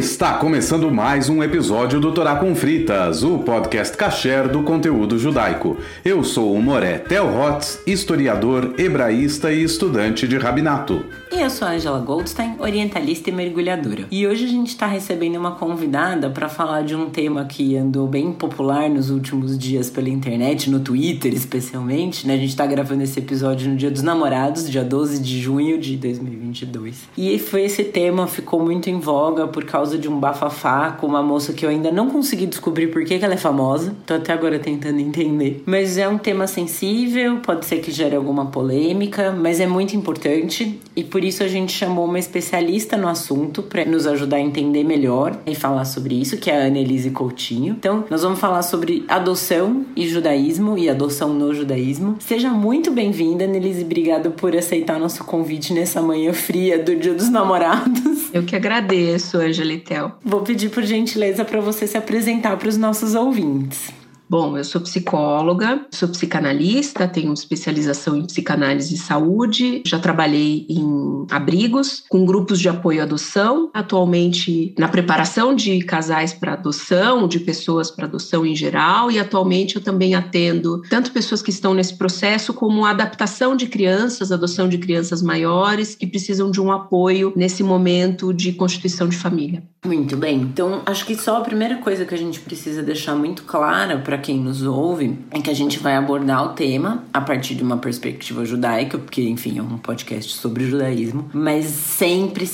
Está começando mais um episódio do Torá com Fritas, o podcast kasher do conteúdo judaico. Eu sou o Moré Tel Hotz, historiador, hebraísta e estudante de rabinato. E eu sou a Angela Goldstein, orientalista e mergulhadora. E hoje a gente está recebendo uma convidada para falar de um tema que andou bem popular nos últimos dias pela internet, no Twitter especialmente, né? A gente está gravando esse episódio no Dia dos Namorados, dia 12 de junho de 2022. E esse tema ficou muito em voga por causa de um bafafá com uma moça que eu ainda não consegui descobrir por que ela é famosa. Tô até agora tentando entender. Mas é um tema sensível, pode ser que gere alguma polêmica, mas é muito importante. E por isso a gente chamou uma especialista no assunto para nos ajudar a entender melhor e falar sobre isso, que é a Annelise Coutinho. Então, nós vamos falar sobre adoção e judaísmo e adoção no judaísmo. Seja muito bem-vinda, Annelise. Obrigada por aceitar nosso convite nessa manhã fria do Dia dos Namorados. Eu que agradeço, Angelitel. Vou pedir por gentileza para você se apresentar para os nossos ouvintes. Bom, eu sou psicóloga, sou psicanalista, tenho especialização em psicanálise e saúde, já trabalhei em abrigos com grupos de apoio à adoção, atualmente na preparação de casais para adoção, de pessoas para adoção em geral, e atualmente eu também atendo tanto pessoas que estão nesse processo como a adaptação de crianças, adoção de crianças maiores que precisam de um apoio nesse momento de constituição de família. Muito bem, então acho que só a primeira coisa que a gente precisa deixar muito clara para quem nos ouve é que a gente vai abordar o tema a partir de uma perspectiva judaica, porque enfim é um podcast sobre judaísmo, mas sempre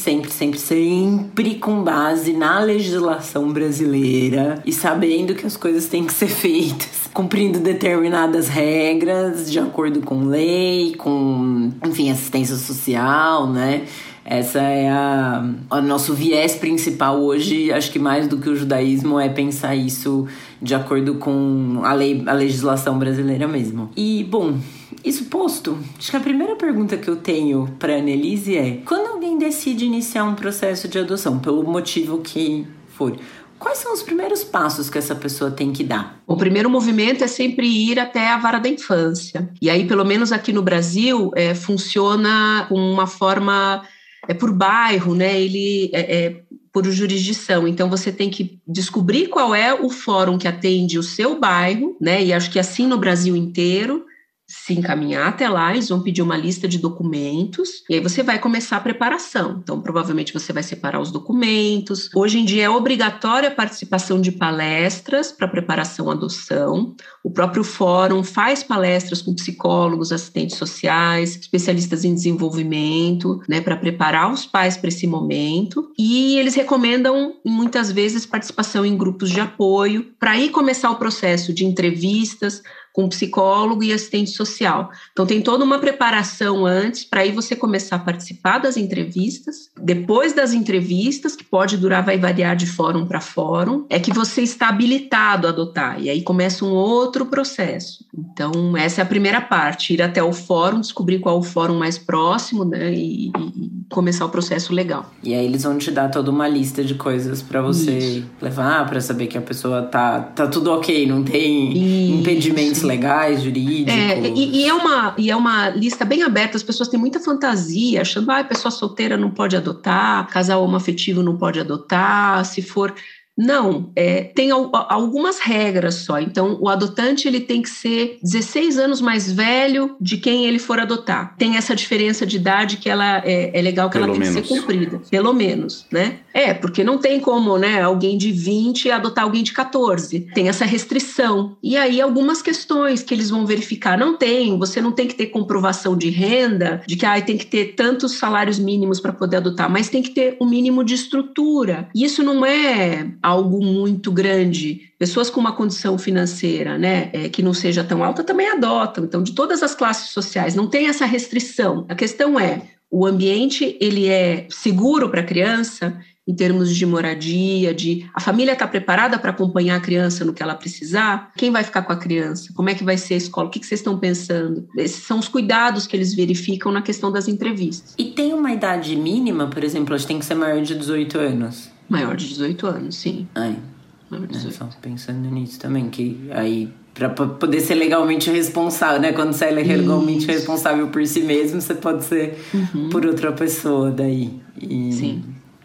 com base na legislação brasileira e sabendo que as coisas têm que ser feitas, cumprindo determinadas regras de acordo com lei, com enfim assistência social, né? Essa é o nosso viés principal hoje, acho que mais do que o judaísmo é pensar isso de acordo com a legislação brasileira mesmo. E, bom, isso posto, acho que a primeira pergunta que eu tenho para a Annelise é: quando alguém decide iniciar um processo de adoção, pelo motivo que for, quais são os primeiros passos que essa pessoa tem que dar? O primeiro movimento é sempre ir até a vara da infância. E aí, pelo menos aqui no Brasil, funciona com uma forma... por bairro, né? Ele é por jurisdição. Então, você tem que descobrir qual é o fórum que atende o seu bairro, né? E acho que assim no Brasil inteiro, se encaminhar até lá, eles vão pedir uma lista de documentos e aí você vai começar a preparação. Então, provavelmente você vai separar os documentos. Hoje em dia é obrigatória a participação de palestras para preparação à adoção. O próprio fórum faz palestras com psicólogos, assistentes sociais, especialistas em desenvolvimento, né, para preparar os pais para esse momento. E eles recomendam, muitas vezes, participação em grupos de apoio para aí começar o processo de entrevistas com psicólogo e assistente social. Então, tem toda uma preparação antes para aí você começar a participar das entrevistas. Depois das entrevistas, que pode durar, vai variar de fórum para fórum, é que você está habilitado a adotar. E aí começa um outro processo. Então, essa é a primeira parte, ir até o fórum, descobrir qual é o fórum mais próximo, né, e começar o processo legal. E aí eles vão te dar toda uma lista de coisas para você levar, para saber que a pessoa tá tudo ok, não tem impedimentos legais, jurídicos. E é uma lista bem aberta, as pessoas têm muita fantasia, achando que pessoa solteira não pode adotar, casal homoafetivo não pode adotar, se for... Não, tem algumas regras só. Então, o adotante ele tem que ser 16 anos mais velho de quem ele for adotar. Tem essa diferença de idade que ela é legal que ela tem que ser cumprida. Pelo menos, né? Porque não tem como, né, alguém de 20 adotar alguém de 14. Tem essa restrição. E aí, algumas questões que eles vão verificar. Você não tem que ter comprovação de renda, de que tem que ter tantos salários mínimos para poder adotar, mas tem que ter o mínimo de estrutura. E isso não é algo muito grande. Pessoas com uma condição financeira, né, que não seja tão alta também adotam. Então, de todas as classes sociais, não tem essa restrição. A questão o ambiente, ele é seguro para a criança, em termos de moradia, a família está preparada para acompanhar a criança no que ela precisar? Quem vai ficar com a criança? Como é que vai ser a escola? O que vocês estão pensando? Esses são os cuidados que eles verificam na questão das entrevistas. E tem uma idade mínima, por exemplo, tem que ser maior de 18 anos? Maior de 18 anos, sim. Só pensando nisso também, que aí para poder ser legalmente responsável, né? Quando você é legalmente responsável por si mesmo, você pode ser por outra pessoa daí. Sim.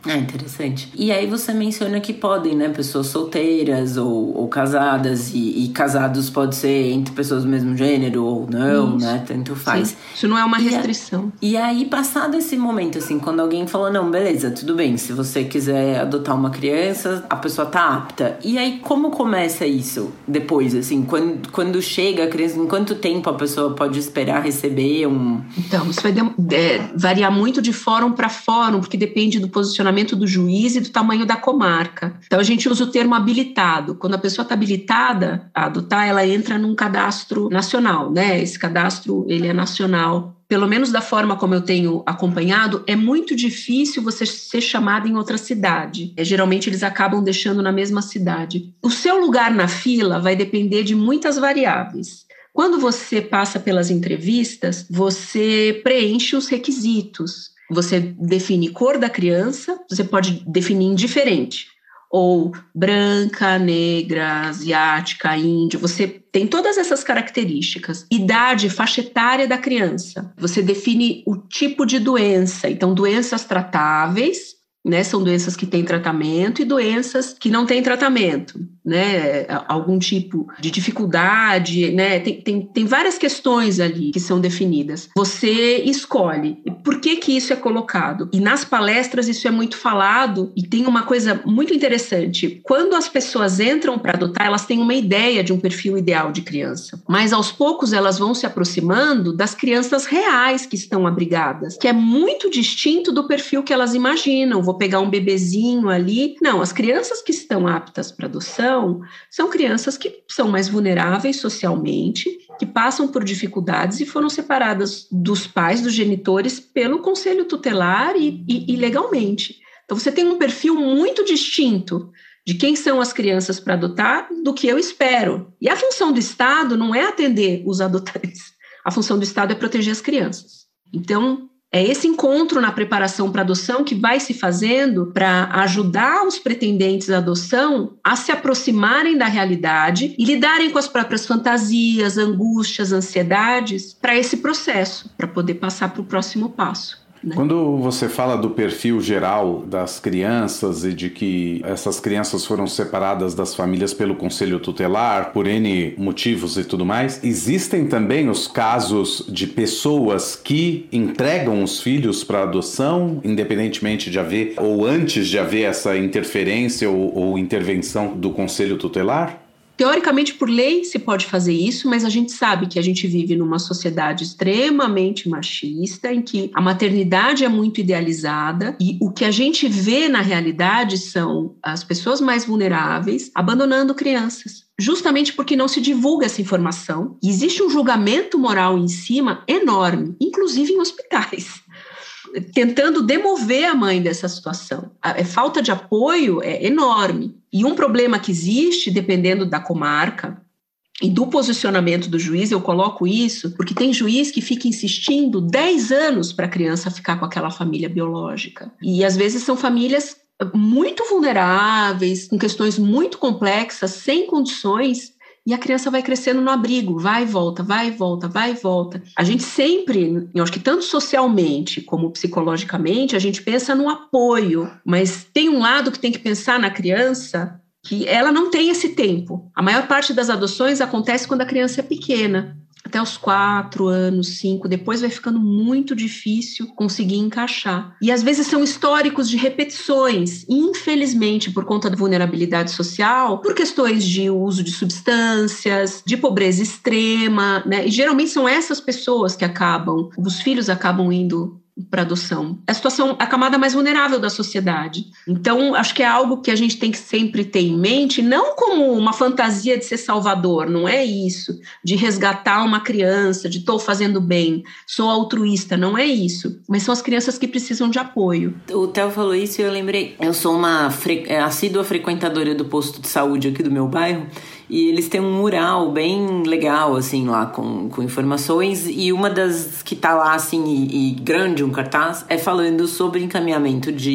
Interessante. E aí você menciona que podem, né, pessoas solteiras ou casadas, e casados pode ser entre pessoas do mesmo gênero ou não, né, tanto faz. Sim. Isso não é uma restrição. E aí, passado esse momento, assim, quando alguém falou, não, beleza, tudo bem, se você quiser adotar uma criança, a pessoa tá apta. E aí, como começa isso depois, assim, quando chega a criança, em quanto tempo a pessoa pode esperar receber um... Então, isso vai variar muito de fórum para fórum, porque depende do posicionamento do juiz e do tamanho da comarca. Então a gente usa o termo habilitado. Quando a pessoa está habilitada a adotar, ela entra num cadastro nacional, né? Esse cadastro, ele é nacional. Pelo menos da forma como eu tenho acompanhado, é muito difícil você ser chamado em outra cidade. Geralmente eles acabam deixando na mesma cidade. O seu lugar na fila vai depender de muitas variáveis. Quando você passa pelas entrevistas, você preenche os requisitos. Você define cor da criança, você pode definir indiferente, ou branca, negra, asiática, índia, você tem todas essas características. Idade, faixa etária da criança, você define o tipo de doença, então doenças tratáveis, né, são doenças que têm tratamento e doenças que não têm tratamento, né, algum tipo de dificuldade, né, tem várias questões ali que são definidas. Você escolhe. Por que isso é colocado? E nas palestras isso é muito falado e tem uma coisa muito interessante. Quando as pessoas entram para adotar, elas têm uma ideia de um perfil ideal de criança, mas aos poucos elas vão se aproximando das crianças reais que estão abrigadas, que é muito distinto do perfil que elas imaginam. Vou pegar um bebezinho ali. Não, as crianças que estão aptas para adoção são crianças que são mais vulneráveis socialmente, que passam por dificuldades e foram separadas dos pais, dos genitores, pelo conselho tutelar e legalmente. Então você tem um perfil muito distinto de quem são as crianças para adotar do que eu espero. E a função do Estado não é atender os adotantes. A função do Estado é proteger as crianças. Então, é esse encontro na preparação para adoção que vai se fazendo para ajudar os pretendentes à adoção a se aproximarem da realidade e lidarem com as próprias fantasias, angústias, ansiedades para esse processo, para poder passar para o próximo passo. Quando você fala do perfil geral das crianças e de que essas crianças foram separadas das famílias pelo conselho tutelar, por N motivos e tudo mais, existem também os casos de pessoas que entregam os filhos para adoção, independentemente de haver, ou antes de haver essa interferência ou intervenção do conselho tutelar? Teoricamente, por lei, se pode fazer isso, mas a gente sabe que a gente vive numa sociedade extremamente machista, em que a maternidade é muito idealizada e o que a gente vê na realidade são as pessoas mais vulneráveis abandonando crianças, justamente porque não se divulga essa informação. E existe um julgamento moral em cima enorme, inclusive em hospitais, tentando demover a mãe dessa situação. A falta de apoio é enorme. E um problema que existe, dependendo da comarca e do posicionamento do juiz, eu coloco isso, porque tem juiz que fica insistindo 10 anos para a criança ficar com aquela família biológica. E às vezes são famílias muito vulneráveis, com questões muito complexas, sem condições, e a criança vai crescendo no abrigo, vai e volta, vai e volta, vai e volta. A gente sempre, eu acho que tanto socialmente como psicologicamente, a gente pensa no apoio, mas tem um lado que tem que pensar na criança, que ela não tem esse tempo. A maior parte das adoções acontece quando a criança é pequena, até os 4 anos, 5, depois vai ficando muito difícil conseguir encaixar. E às vezes são históricos de repetições, infelizmente por conta da vulnerabilidade social, por questões de uso de substâncias, de pobreza extrema, né? E geralmente são essas pessoas que os filhos acabam indo para adoção. A situação, a camada mais vulnerável da sociedade. Então, acho que é algo que a gente tem que sempre ter em mente, não como uma fantasia de ser salvador, não é isso, de resgatar uma criança, de estou fazendo bem, sou altruísta, não é isso, mas são as crianças que precisam de apoio. O Theo falou isso e eu lembrei, eu sou uma assídua frequentadora do posto de saúde aqui do meu bairro, e eles têm um mural bem legal, assim, lá, com informações, e uma das que tá lá, assim, e grande, um cartaz, é falando sobre encaminhamento de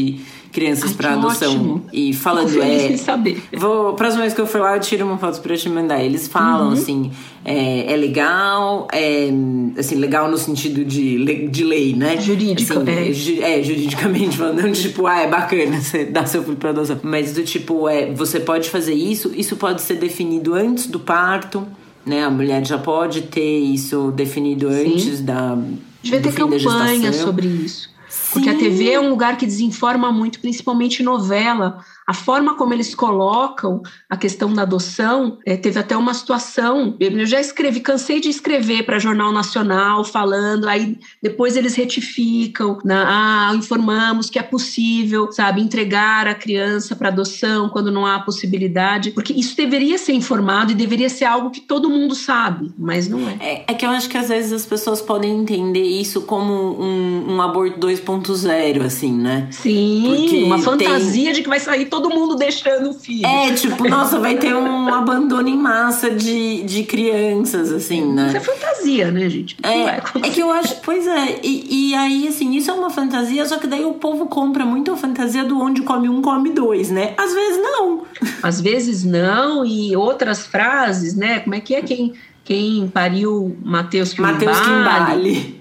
crianças para adoção. Ótimo. E falando, sem saber. Próxima vez que eu for lá, eu tiro uma foto pra te mandar. Eles falam, assim, é legal, assim, legal no sentido de lei, né? Jurídico, assim, juridicamente falando, não tipo, é bacana você dar seu filho pra adoção. Mas do tipo, você pode fazer isso pode ser definido antes do parto, né? A mulher já pode ter isso definido antes da... Devia ter campanha sobre isso. Porque a TV é um lugar que desinforma muito, principalmente novela. A forma como eles colocam a questão da adoção, teve até uma situação, eu já cansei de escrever para Jornal Nacional falando, aí depois eles retificam, informamos que é possível, sabe, entregar a criança para adoção quando não há possibilidade, porque isso deveria ser informado e deveria ser algo que todo mundo sabe, mas não é. É que eu acho que às vezes as pessoas podem entender isso como um aborto 2.0, assim, né? Sim, porque uma fantasia de que vai sair todo mundo deixando o filho. Tipo, nossa, vai ter um abandono em massa de crianças, assim, né? Isso é fantasia, né, gente? É que eu acho, pois é, e aí, assim, isso é uma fantasia, só que daí o povo compra muito a fantasia do onde come um, come dois, né? Às vezes não. Às vezes não, e outras frases, né? Como é que é quem pariu Mateus Quimbali?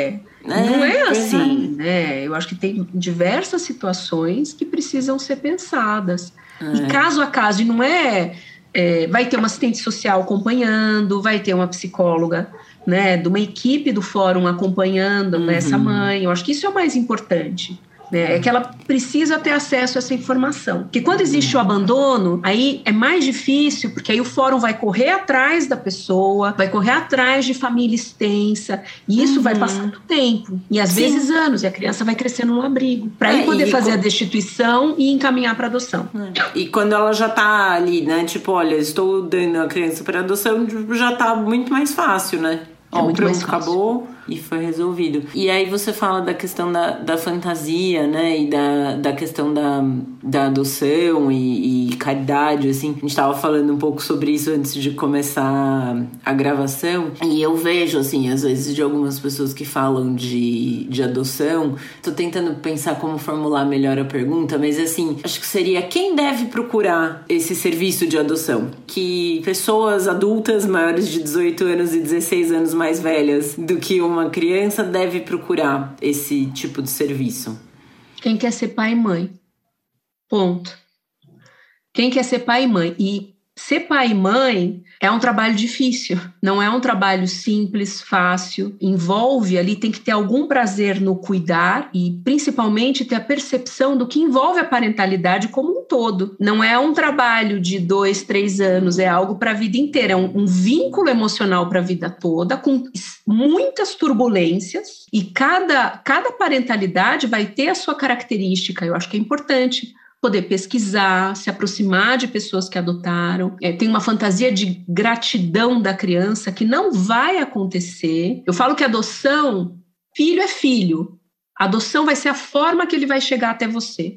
Não é assim, né? Eu acho que tem diversas situações que precisam ser pensadas. E caso a caso, e não vai ter uma assistente social acompanhando, vai ter uma psicóloga, né, de uma equipe do fórum acompanhando essa mãe. Eu acho que isso é o mais importante. É que ela precisa ter acesso a essa informação. Porque quando existe o abandono, aí é mais difícil, porque aí o fórum vai correr atrás da pessoa, vai correr atrás de família extensa, e isso vai passando tempo, e às vezes anos, e a criança vai crescendo no abrigo, para aí poder fazer a destituição e encaminhar para adoção. E quando ela já tá ali, né, tipo, olha, estou dando a criança para adoção, já tá muito mais fácil, né? Muito mais fácil. Acabou e foi resolvido. E aí você fala da questão da fantasia, né? E da questão da adoção e caridade, assim. A gente tava falando um pouco sobre isso antes de começar a gravação. E eu vejo, assim, às vezes de algumas pessoas que falam de adoção. Tô tentando pensar como formular melhor a pergunta, mas assim, acho que seria quem deve procurar esse serviço de adoção? Que pessoas adultas maiores de 18 anos e 16 anos mais velhas do que uma criança deve procurar esse tipo de serviço? Quem quer ser pai e mãe. Ponto. Quem quer ser pai e mãe. E ser pai e mãe é um trabalho difícil. Não é um trabalho simples, fácil. Envolve ali, tem que ter algum prazer no cuidar e principalmente ter a percepção do que envolve a parentalidade como um todo. Não é um trabalho de 2, 3 anos, é algo para a vida inteira. É um vínculo emocional para a vida toda, com muitas turbulências. E cada parentalidade vai ter a sua característica. Eu acho que é importante poder pesquisar, se aproximar de pessoas que adotaram. Tem uma fantasia de gratidão da criança que não vai acontecer. Eu falo que adoção, filho é filho. A adoção vai ser a forma que ele vai chegar até você.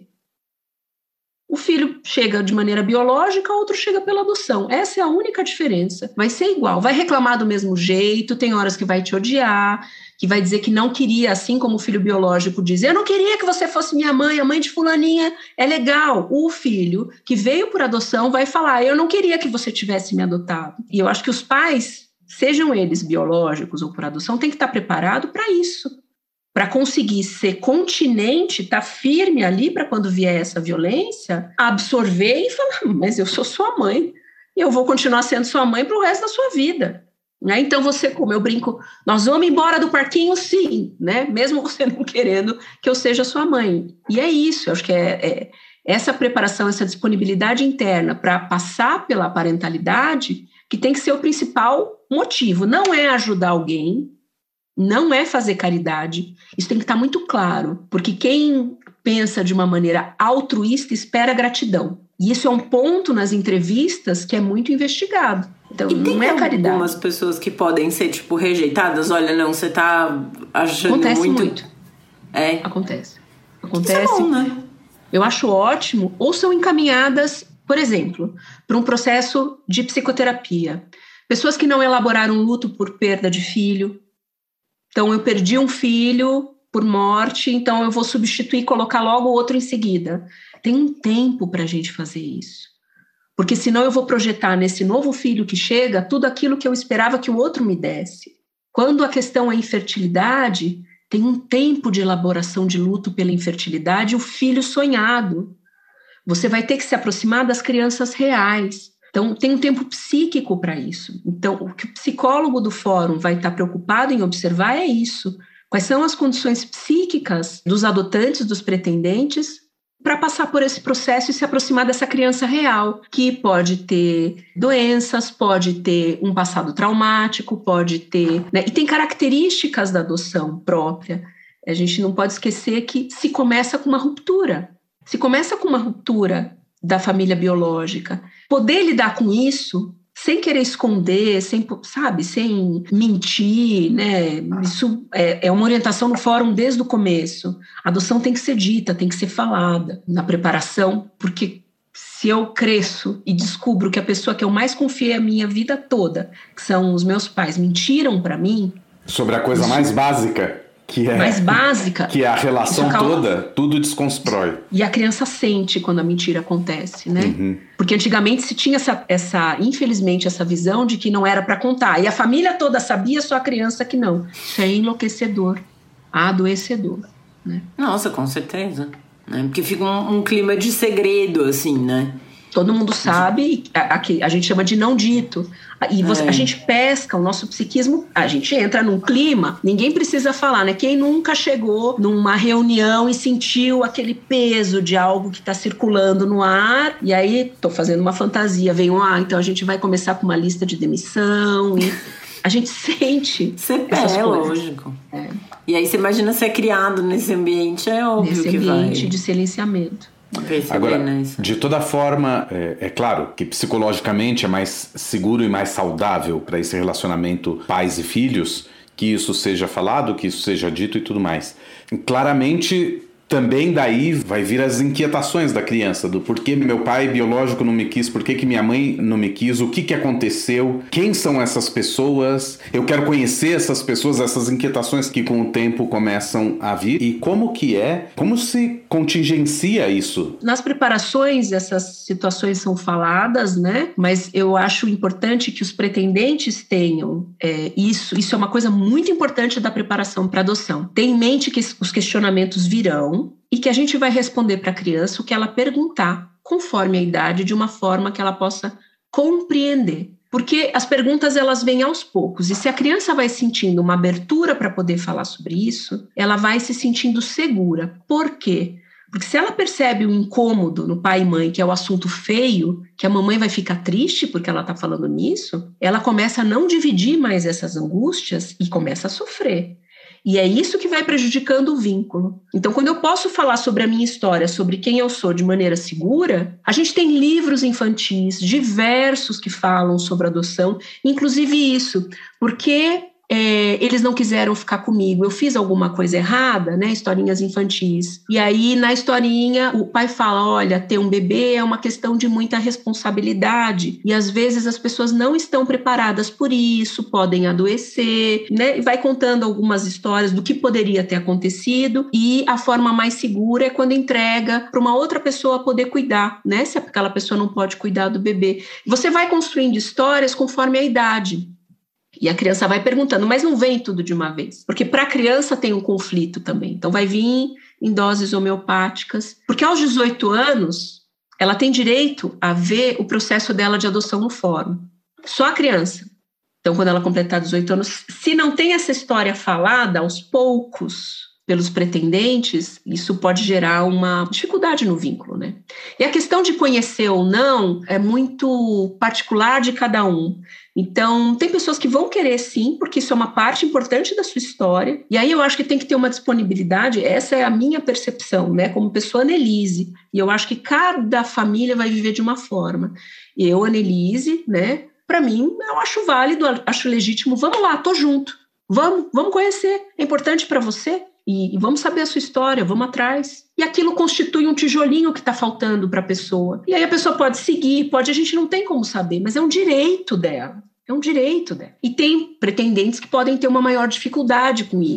O filho chega de maneira biológica, outro chega pela adoção. Essa é a única diferença. Vai ser igual, vai reclamar do mesmo jeito, tem horas que vai te odiar, que vai dizer que não queria, assim como o filho biológico diz, eu não queria que você fosse minha mãe, a mãe de fulaninha é legal. O filho que veio por adoção vai falar, eu não queria que você tivesse me adotado. E eu acho que os pais, sejam eles biológicos ou por adoção, têm que estar preparados para isso. Para conseguir ser continente, estar firme ali para quando vier essa violência, absorver e falar, mas eu sou sua mãe e eu vou continuar sendo sua mãe para o resto da sua vida. Né? Então você, como eu brinco, nós vamos embora do parquinho sim, né? Mesmo você não querendo que eu seja sua mãe. E é isso, eu acho que é essa preparação, essa disponibilidade interna para passar pela parentalidade que tem que ser o principal motivo. Não é ajudar alguém, não é fazer caridade, isso tem que estar muito claro, porque quem pensa de uma maneira altruísta espera gratidão. E isso é um ponto nas entrevistas que é muito investigado. Então, e não é caridade. Tem algumas pessoas que podem ser, tipo, rejeitadas. Olha, não, você tá achando Acontece muito. Acontece. Isso é bom, né? Eu acho ótimo. Ou são encaminhadas, por exemplo, para um processo de psicoterapia. Pessoas que não elaboraram luto por perda de filho. Então, eu perdi um filho por morte, então eu vou substituir e colocar logo o outro em seguida. Tem um tempo para a gente fazer isso. Porque senão eu vou projetar nesse novo filho que chega tudo aquilo que eu esperava que o outro me desse. Quando a questão é infertilidade, tem um tempo de elaboração de luto pela infertilidade, o filho sonhado. Você vai ter que se aproximar das crianças reais. Então, tem um tempo psíquico para isso. Então, o que o psicólogo do fórum vai estar preocupado em observar é isso. Quais são as condições psíquicas dos adotantes, dos pretendentes, para passar por esse processo e se aproximar dessa criança real, que pode ter doenças, pode ter um passado traumático, pode ter... né? E tem características da adoção própria. A gente não pode esquecer que se começa com uma ruptura. Se começa com uma ruptura da família biológica, poder lidar com isso sem querer esconder, sem mentir, né? Isso é uma orientação no fórum desde o começo. A adoção tem que ser dita, tem que ser falada na preparação, porque se eu cresço e descubro que a pessoa que eu mais confiei a minha vida toda, que são os meus pais, mentiram para mim... Sobre a coisa mais básica... que é a relação toda, tudo desconstrói. E a criança sente quando a mentira acontece, né? Uhum. Porque antigamente se tinha infelizmente, essa visão de que não era para contar. E a família toda sabia, só a criança que não. Isso é enlouquecedor, adoecedor, né? Nossa, com certeza. Né? Porque fica um clima de segredo, assim, né? Todo mundo sabe, a gente chama de não dito. E a gente pesca, o nosso psiquismo, a gente entra num clima, ninguém precisa falar, né? Quem nunca chegou numa reunião e sentiu aquele peso de algo que está circulando no ar, e aí, tô fazendo uma fantasia, então a gente vai começar com uma lista de demissão, e a gente sente essas coisas. Lógico. E aí você imagina ser criado nesse ambiente, é óbvio que vai. Nesse ambiente de silenciamento. Agora, de toda forma, é claro que psicologicamente é mais seguro e mais saudável para esse relacionamento pais e filhos, que isso seja falado, que isso seja dito e tudo mais. Claramente, também daí vai vir as inquietações da criança, do porquê meu pai biológico não me quis, porquê que minha mãe não me quis, o que aconteceu, quem são essas pessoas, eu quero conhecer essas pessoas, essas inquietações que com o tempo começam a vir, e como se contingencia isso? Nas preparações, essas situações são faladas, né? Mas eu acho importante que os pretendentes tenham isso é uma coisa muito importante da preparação para adoção. Tenha em mente que os questionamentos virão, e que a gente vai responder para a criança o que ela perguntar, conforme a idade, de uma forma que ela possa compreender. Porque as perguntas, elas vêm aos poucos, e se a criança vai sentindo uma abertura para poder falar sobre isso, ela vai se sentindo segura. Por quê? Porque se ela percebe um incômodo no pai e mãe, que é o assunto feio, que a mamãe vai ficar triste porque ela está falando nisso, ela começa a não dividir mais essas angústias e começa a sofrer. E é isso que vai prejudicando o vínculo. Então, quando eu posso falar sobre a minha história, sobre quem eu sou de maneira segura, a gente tem livros infantis diversos que falam sobre adoção, inclusive isso, porque eles não quiseram ficar comigo, eu fiz alguma coisa errada, né? Historinhas infantis. E aí, na historinha, o pai fala, olha, ter um bebê é uma questão de muita responsabilidade, e às vezes as pessoas não estão preparadas por isso, podem adoecer, né? E vai contando algumas histórias do que poderia ter acontecido, e a forma mais segura é quando entrega para uma outra pessoa poder cuidar, né? Se aquela pessoa não pode cuidar do bebê. Você vai construindo histórias conforme a idade. E a criança vai perguntando, mas não vem tudo de uma vez. Porque para a criança tem um conflito também. Então vai vir em doses homeopáticas. Porque aos 18 anos, ela tem direito a ver o processo dela de adoção no fórum. Só a criança. Então, quando ela completar 18 anos, se não tem essa história falada aos poucos pelos pretendentes, isso pode gerar uma dificuldade no vínculo, né? E a questão de conhecer ou não é muito particular de cada um. Então, tem pessoas que vão querer sim, porque isso é uma parte importante da sua história. E aí eu acho que tem que ter uma disponibilidade, essa é a minha percepção, né? Como pessoa Annelise. E eu acho que cada família vai viver de uma forma. Eu, Annelise, né? Para mim, eu acho válido, acho legítimo. Vamos lá, tô junto. Vamos conhecer. É importante para você? E vamos saber a sua história, vamos atrás. E aquilo constitui um tijolinho que está faltando para a pessoa. E aí a pessoa pode seguir, a gente não tem como saber, mas é um direito dela. É um direito dela. E tem pretendentes que podem ter uma maior dificuldade com isso.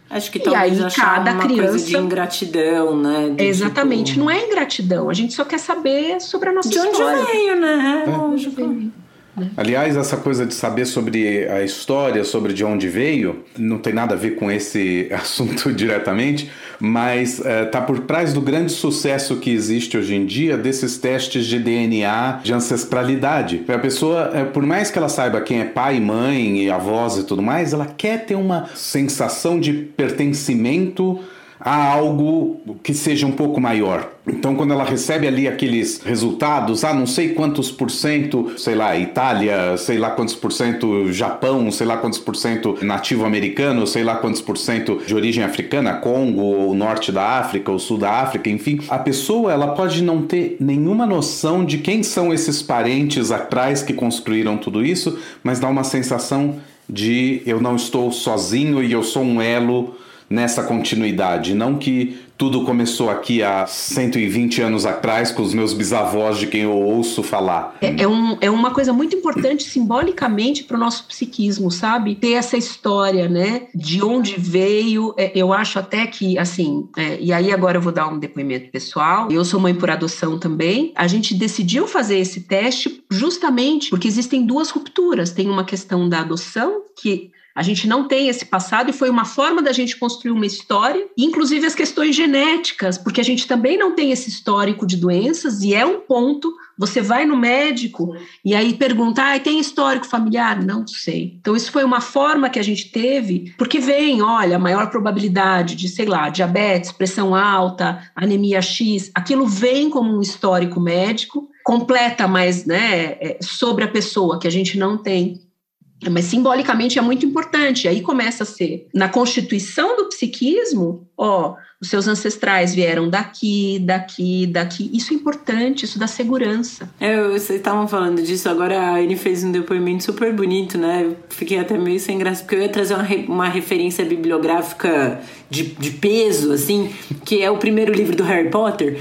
Acho que talvez achar uma coisa de ingratidão, né? Exatamente, não é ingratidão. A gente só quer saber sobre a nossa história. De onde veio, né? Lógico. Aliás, essa coisa de saber sobre a história, sobre de onde veio, não tem nada a ver com esse assunto diretamente, mas está por trás do grande sucesso que existe hoje em dia desses testes de DNA de ancestralidade. A pessoa, por mais que ela saiba quem é pai, mãe e avós e tudo mais, ela quer ter uma sensação de pertencimento a algo que seja um pouco maior. Então, quando ela recebe ali aqueles resultados, não sei quantos por cento, sei lá, Itália, sei lá quantos por cento Japão, sei lá quantos por cento nativo americano, sei lá quantos por cento de origem africana, Congo, ou norte da África, ou sul da África, enfim. A pessoa, ela pode não ter nenhuma noção de quem são esses parentes atrás que construíram tudo isso, mas dá uma sensação de eu não estou sozinho e eu sou um elo nessa continuidade, não que tudo começou aqui há 120 anos atrás com os meus bisavós de quem eu ouço falar. É uma coisa muito importante simbolicamente para o nosso psiquismo, sabe? Ter essa história, né? De onde veio, eu acho até que, assim, e aí agora eu vou dar um depoimento pessoal, eu sou mãe por adoção também, a gente decidiu fazer esse teste justamente porque existem duas rupturas, tem uma questão da adoção, que a gente não tem esse passado e foi uma forma da gente construir uma história, inclusive as questões genéticas, porque a gente também não tem esse histórico de doenças e é um ponto, você vai no médico e aí pergunta, tem histórico familiar? Não sei. Então isso foi uma forma que a gente teve, porque vem, olha, a maior probabilidade de, sei lá, diabetes, pressão alta, anemia X, aquilo vem como um histórico médico, completa mais, né, sobre a pessoa, que a gente não tem. Mas simbolicamente é muito importante. Aí começa a ser, na constituição do psiquismo, os seus ancestrais vieram daqui. Isso é importante, isso dá segurança. Vocês estavam falando disso, agora a Anne fez um depoimento super bonito, né? Eu fiquei até meio sem graça, porque eu ia trazer uma referência bibliográfica de peso, assim, que é o primeiro livro do Harry Potter.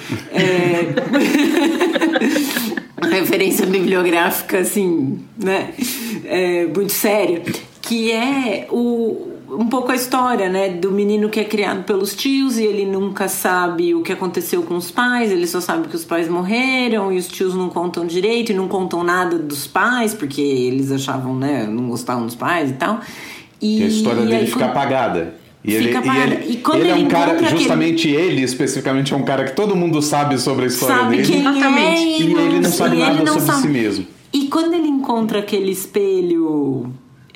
Uma referência bibliográfica, assim, né? Muito séria, que é um pouco a história, né, do menino que é criado pelos tios e ele nunca sabe o que aconteceu com os pais, ele só sabe que os pais morreram e os tios não contam direito e não contam nada dos pais, porque eles achavam, né, não gostavam dos pais e tal. E a história dele fica apagada. E ele é um cara, justamente ele especificamente é um cara que todo mundo sabe sobre a história dele. Exatamente. E ele não sabe nada sobre si mesmo. E quando ele encontra aquele espelho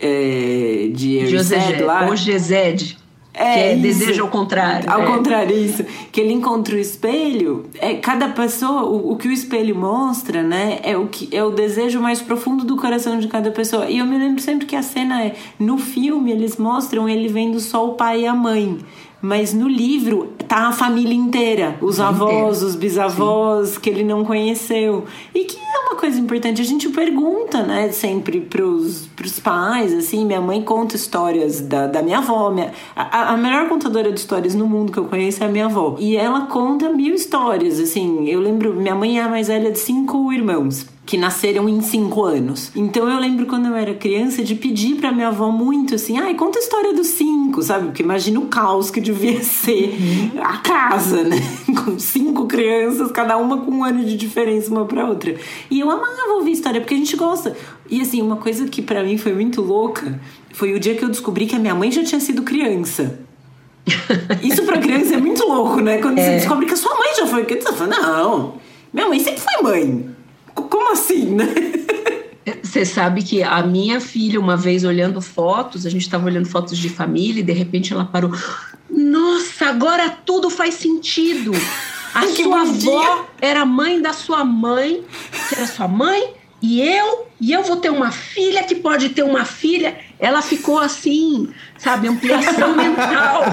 de Erzed lá... O Gesed, que é desejo ao contrário. Ao contrário, isso. Que ele encontra o espelho, cada pessoa, o que o espelho mostra, né, é o desejo mais profundo do coração de cada pessoa. E eu me lembro sempre que a cena no filme eles mostram ele vendo só o pai e a mãe. Mas no livro tá a família inteira, os avós, os bisavós, sim, que ele não conheceu. E que é uma coisa importante, a gente pergunta, né, sempre pros pais, assim, minha mãe conta histórias da minha avó, a melhor contadora de histórias no mundo que eu conheço é a minha avó. E ela conta 1000 histórias, assim, eu lembro, minha mãe é a mais velha de 5 irmãos. Que nasceram em 5 anos. Então eu lembro quando eu era criança de pedir pra minha avó muito assim, conta a história dos 5, sabe? Porque imagina o caos que devia ser a casa, né? Com 5 crianças, cada uma com 1 ano de diferença uma pra outra. E eu amava ouvir história, porque a gente gosta. E assim, uma coisa que pra mim foi muito louca foi o dia que eu descobri que a minha mãe já tinha sido criança. Isso pra criança é muito louco, né? Quando você descobre que a sua mãe já foi criança, você fala, não, minha mãe sempre foi mãe. Como assim, né? Você sabe que a minha filha, uma vez olhando fotos, a gente estava olhando fotos de família e de repente ela parou. Nossa, agora tudo faz sentido. A sua avó era mãe da sua mãe, que era sua mãe, e eu vou ter uma filha que pode ter uma filha. Ela ficou assim, sabe, ampliação mental.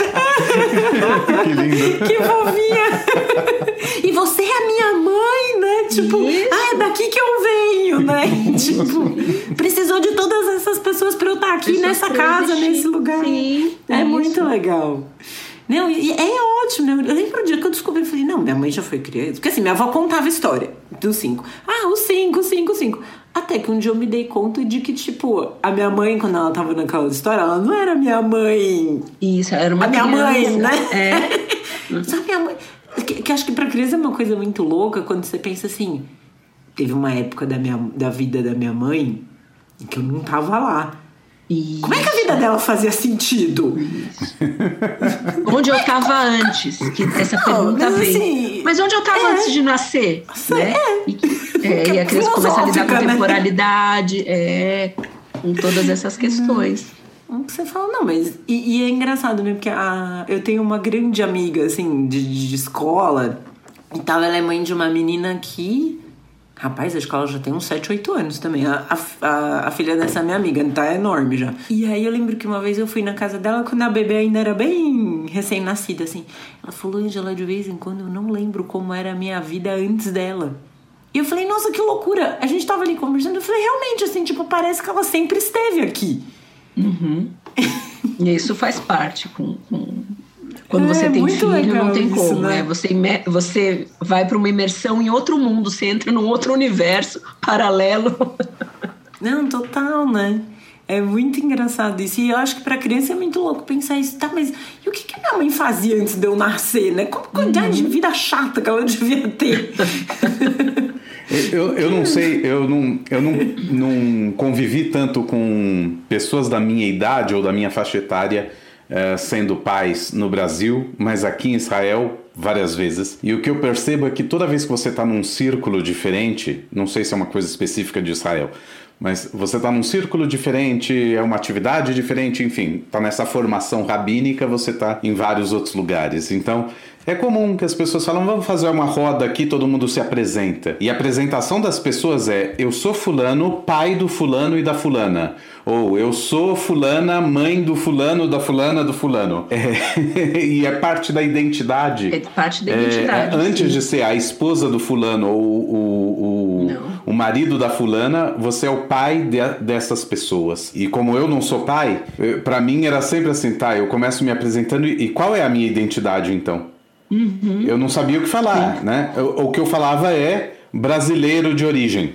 Que lindo. Que fofinha. E você é a minha mãe, né? Tipo, é daqui que eu venho, né? Tipo, precisou de todas essas pessoas pra eu estar aqui nessa casa, nesse lugar. Sim, é muito legal. Não, e é ótimo, né? Eu lembro o dia que eu descobri, eu falei, não, minha mãe já foi criança. Porque assim, minha avó contava a história dos 5. Os 5. Até que que um dia eu me dei conta de que, tipo, a minha mãe, quando ela tava naquela história, ela não era minha mãe. Isso, ela era uma criança. A minha mãe, né? É. Só minha mãe... Que acho que pra criança é uma coisa muito louca quando você pensa assim... Teve uma época da vida da minha mãe em que eu não tava lá. Isso. Como é que a vida dela fazia sentido? Onde eu tava antes? Que essa pergunta veio. Assim, mas onde eu tava antes de nascer? Né? E a criança começa a lidar com temporalidade, com todas essas questões. Você fala, não, mas... E é engraçado, né? Porque eu tenho uma grande amiga, assim, de escola. Então, ela é mãe de uma menina que... Rapaz, a escola já tem uns 7, 8 anos também. A filha dessa minha amiga, tá enorme já. E aí eu lembro que uma vez eu fui na casa dela quando a bebê ainda era bem recém-nascida, assim. Ela falou, Ângela, de vez em quando eu não lembro como era a minha vida antes dela. E eu falei, nossa, que loucura. A gente tava ali conversando, eu falei, realmente, assim, tipo, parece que ela sempre esteve aqui. Uhum. E isso faz parte quando você tem filho, não tem como, isso, né? Você vai para uma imersão em outro mundo, você entra num outro universo paralelo. Não, total, né? É muito engraçado isso. E eu acho que pra criança é muito louco pensar isso. Tá, mas e o que a minha mãe fazia antes de eu nascer, né? Qual quantidade de vida chata que ela devia ter? Eu não sei, eu não convivi tanto com pessoas da minha idade ou da minha faixa etária sendo pais no Brasil, mas aqui em Israel várias vezes. E o que eu percebo é que toda vez que você está num círculo diferente, não sei se é uma coisa específica de Israel, mas você está num círculo diferente, é uma atividade diferente, enfim, está nessa formação rabínica, você está em vários outros lugares. Então, é comum que as pessoas falam, vamos fazer uma roda aqui, todo mundo se apresenta. E a apresentação das pessoas é, eu sou fulano, pai do fulano e da fulana. Ou eu sou fulana, mãe do fulano, da fulana, do fulano. E é parte da identidade. É parte da identidade. Antes de ser a esposa do fulano ou o marido da fulana, você é o pai dessas pessoas. E como eu não sou pai, pra mim era sempre assim, tá, eu começo me apresentando e qual é a minha identidade então? Uhum. Eu não sabia o que falar, né? O que eu falava é brasileiro de origem.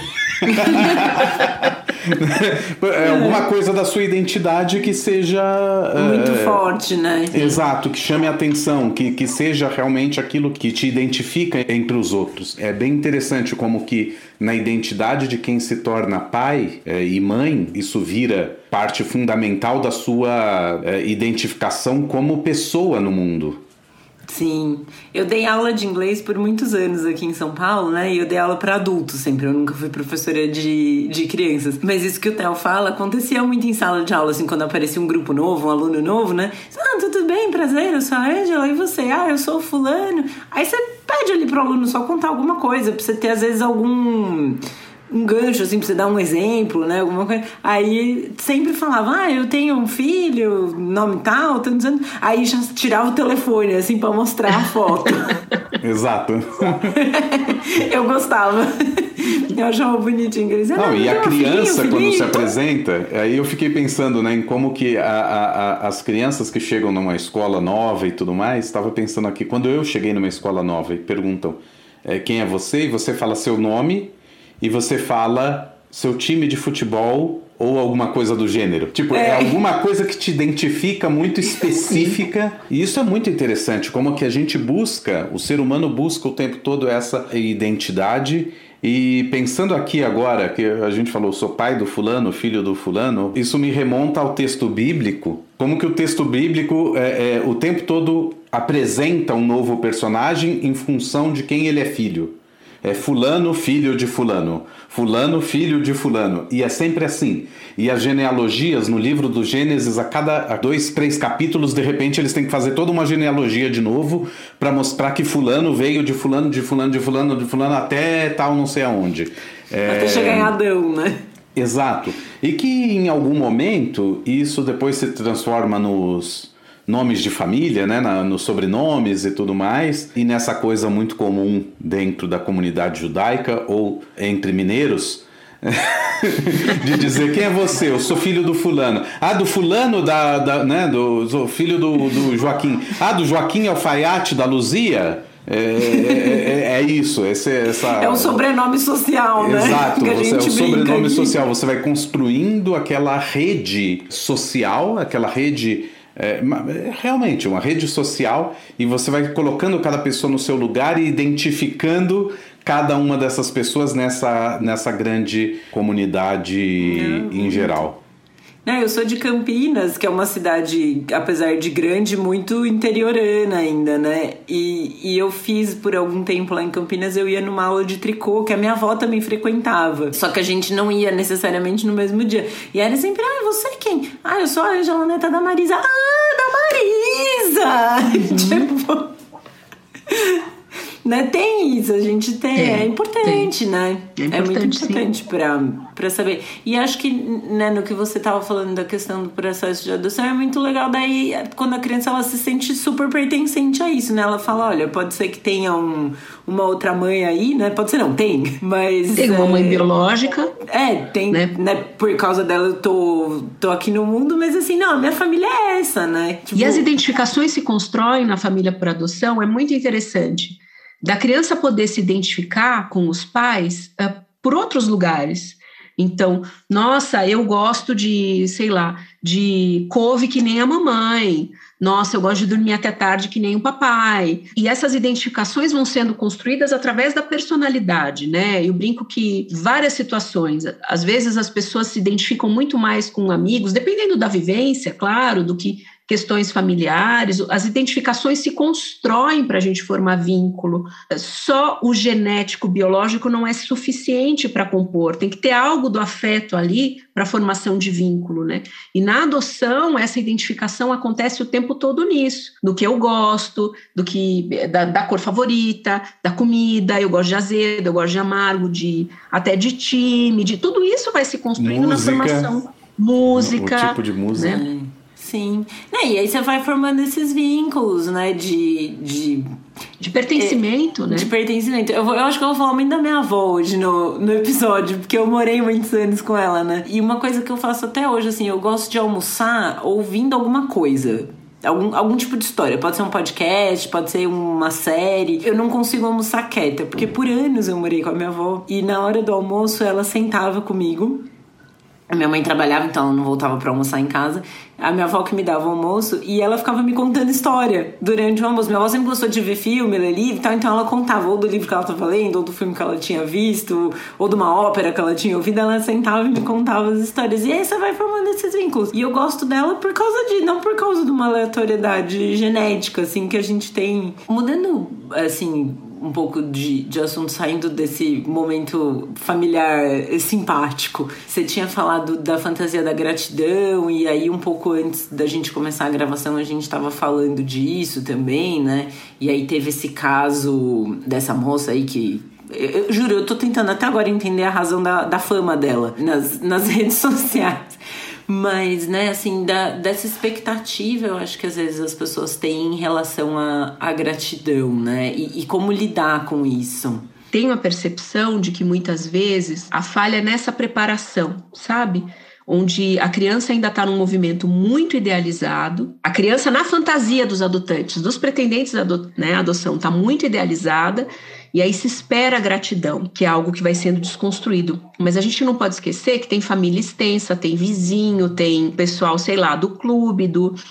É alguma coisa da sua identidade que seja muito forte, né? Exato, que chame a atenção, que seja realmente aquilo que te identifica entre os outros. É bem interessante como que na identidade de quem se torna pai e mãe, isso vira parte fundamental da sua identificação como pessoa no mundo. Sim, eu dei aula de inglês por muitos anos aqui em São Paulo, né? E eu dei aula para adultos sempre, eu nunca fui professora de crianças. Mas isso que o Theo fala acontecia muito em sala de aula, assim, quando aparecia um grupo novo, um aluno novo, né? Tudo bem, prazer, eu sou a Ângela, e você? Eu sou o fulano. Aí você pede ali pro aluno só contar alguma coisa, pra você ter às vezes um gancho, assim, pra você dar um exemplo, né, alguma coisa. Aí sempre falava, eu tenho um filho, nome tal, tantos anos. Aí já tirava o telefone, assim, pra mostrar a foto. Exato. Eu gostava. Eu achava bonitinho. Eles diziam, e a criança, quando se apresenta, aí eu fiquei pensando, né, em como que as crianças que chegam numa escola nova e tudo mais, estava pensando aqui, quando eu cheguei numa escola nova e perguntam quem é você, e você fala seu nome, e você fala seu time de futebol ou alguma coisa do gênero. Tipo, é alguma coisa que te identifica muito específica. E isso é muito interessante, como que a gente busca, o ser humano busca o tempo todo essa identidade. E pensando aqui agora, que a gente falou, sou pai do fulano, filho do fulano, isso me remonta ao texto bíblico. Como que o texto bíblico o tempo todo apresenta um novo personagem em função de quem ele é filho. É fulano, filho de fulano. Fulano, filho de fulano. E é sempre assim. E as genealogias no livro do Gênesis, a cada 2, 3 capítulos, de repente eles têm que fazer toda uma genealogia de novo para mostrar que fulano veio de fulano, de fulano, de fulano, de fulano, até tal não sei aonde. Até chegar em Adão, né? Exato. E que em algum momento isso depois se transforma nos nomes de família, né, nos sobrenomes e tudo mais, e nessa coisa muito comum dentro da comunidade judaica ou entre mineiros, de dizer, quem é você? Eu sou filho do fulano. Do fulano né, do filho do Joaquim. Do Joaquim Alfaiate da Luzia? É isso. É um sobrenome social, né? Exato, é um sobrenome social. Você vai construindo aquela rede social, aquela rede... realmente uma rede social, e você vai colocando cada pessoa no seu lugar e identificando cada uma dessas pessoas nessa grande comunidade em geral. Não, eu sou de Campinas, que é uma cidade, apesar de grande, muito interiorana ainda, né? E eu fiz por algum tempo lá em Campinas, eu ia numa aula de tricô, que a minha avó também frequentava. Só que a gente não ia necessariamente no mesmo dia. E era sempre, você é quem? Eu sou a Ângela, neta da Marisa. Da Marisa! Tipo... Né? Tem isso, a gente tem, é importante, né? É muito importante pra saber. E acho que, né, no que você tava falando da questão do processo de adoção, é muito legal daí, quando a criança ela se sente super pertencente a isso, né? Ela fala, olha, pode ser que tenha uma outra mãe aí, né? Pode ser não, tem, mas... Tem uma mãe biológica. Tem, né? Por causa dela eu tô aqui no mundo, mas assim, não, a minha família é essa, né? Tipo... E as identificações se constroem na família por adoção, é muito interessante. Da criança poder se identificar com os pais por outros lugares. Então, nossa, eu gosto de, sei lá, de couve que nem a mamãe. Nossa, eu gosto de dormir até tarde que nem o papai. E essas identificações vão sendo construídas através da personalidade, né? Eu brinco que várias situações, às vezes as pessoas se identificam muito mais com amigos, dependendo da vivência, claro, do que questões familiares, as identificações se constroem para a gente formar vínculo. Só o genético biológico não é suficiente para compor, tem que ter algo do afeto ali para a formação de vínculo, né? E na adoção, essa identificação acontece o tempo todo nisso, do que eu gosto, do que da cor favorita, da comida, eu gosto de azedo, eu gosto de amargo, até de time, de tudo isso vai se construindo na formação. Música. O tipo de música. Né? Sim. E aí você vai formando esses vínculos, né? De pertencimento, né? De pertencimento. Eu acho que eu vou falar muito da minha avó hoje no episódio, porque eu morei muitos anos com ela, né? E uma coisa que eu faço até hoje, assim, eu gosto de almoçar ouvindo alguma coisa. Algum tipo de história. Pode ser um podcast, pode ser uma série. Eu não consigo almoçar quieta, porque por anos eu morei com a minha avó. E na hora do almoço, ela sentava comigo. A minha mãe trabalhava, então ela não voltava pra almoçar em casa. A minha avó que me dava o almoço, e ela ficava me contando história durante o almoço. Minha avó sempre gostou de ver filme, ler livro e tal, então ela contava ou do livro que ela estava lendo, ou do filme que ela tinha visto, ou de uma ópera que ela tinha ouvido. Ela sentava e me contava as histórias. E aí você vai formando esses vínculos. E eu gosto dela por causa não por causa de uma aleatoriedade genética, assim, que a gente tem. Mudando, assim, um pouco de assunto, saindo desse momento familiar simpático. Você tinha falado da fantasia da gratidão, e aí um pouco antes da gente começar a gravação a gente estava falando disso também, né? E aí teve esse caso dessa moça aí que... Eu juro, eu tô tentando até agora entender a razão da fama dela nas redes sociais. Mas, né, assim, dessa expectativa, eu acho que às vezes as pessoas têm em relação à gratidão, né? E como lidar com isso. Tenho a percepção de que muitas vezes a falha é nessa preparação, sabe? Onde a criança ainda está num movimento muito idealizado. A criança, na fantasia dos adotantes, dos pretendentes à adoção, está muito idealizada. E aí se espera a gratidão, que é algo que vai sendo desconstruído. Mas a gente não pode esquecer que tem família extensa, tem vizinho, tem pessoal, sei lá, do clube,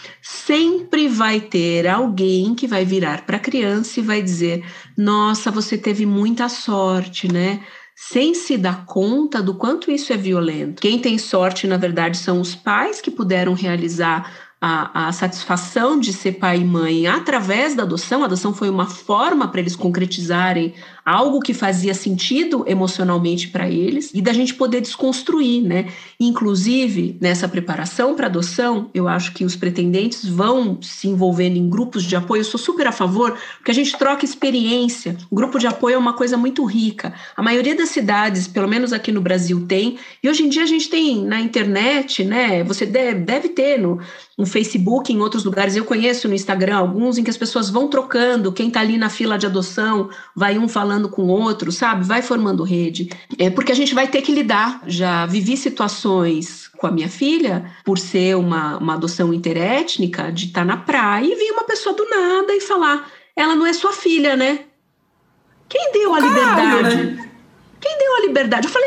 sempre vai ter alguém que vai virar para a criança e vai dizer: nossa, você teve muita sorte, né? Sem se dar conta do quanto isso é violento. Quem tem sorte, na verdade, são os pais que puderam realizar a satisfação de ser pai e mãe através da adoção. A adoção foi uma forma para eles concretizarem algo que fazia sentido emocionalmente para eles, e da gente poder desconstruir, né? Inclusive, nessa preparação para adoção, eu acho que os pretendentes vão se envolvendo em grupos de apoio. Eu sou super a favor, porque a gente troca experiência. O grupo de apoio é uma coisa muito rica. A maioria das cidades, pelo menos aqui no Brasil, tem, e hoje em dia a gente tem na internet, né? Você deve ter no Facebook, em outros lugares. Eu conheço no Instagram alguns em que as pessoas vão trocando, quem está ali na fila de adoção, vai um falando com o outro, sabe? Vai formando rede. Porque a gente vai ter que lidar. Já vivi situações com a minha filha, por ser uma adoção interétnica, de estar na praia e vir uma pessoa do nada e falar: ela não é sua filha, né? Quem deu a liberdade? Né? Quem deu a liberdade? Eu falei,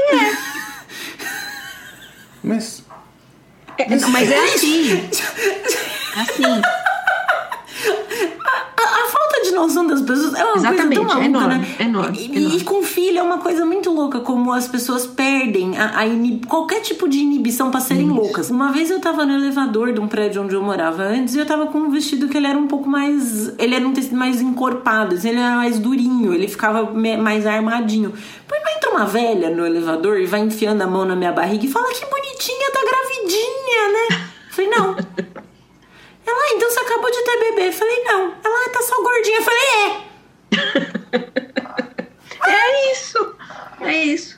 Mas é assim. É assim. A falta de noção das pessoas é uma coisa tão maluca, enorme, né? Enorme. E com filho é uma coisa muito louca, como as pessoas perdem qualquer tipo de inibição pra serem loucas. Uma vez eu tava no elevador de um prédio onde eu morava antes e eu tava com um vestido que ele era um pouco mais... Ele era um tecido mais encorpado, assim, ele era mais durinho, ele ficava mais armadinho. Pois não entra uma velha no elevador e vai enfiando a mão na minha barriga e fala que bonitinha, tá gravidinha, né? Eu falei, não... Ela, então você acabou de ter bebê? Eu falei, não. Ela, tá só gordinha. Eu falei, É isso.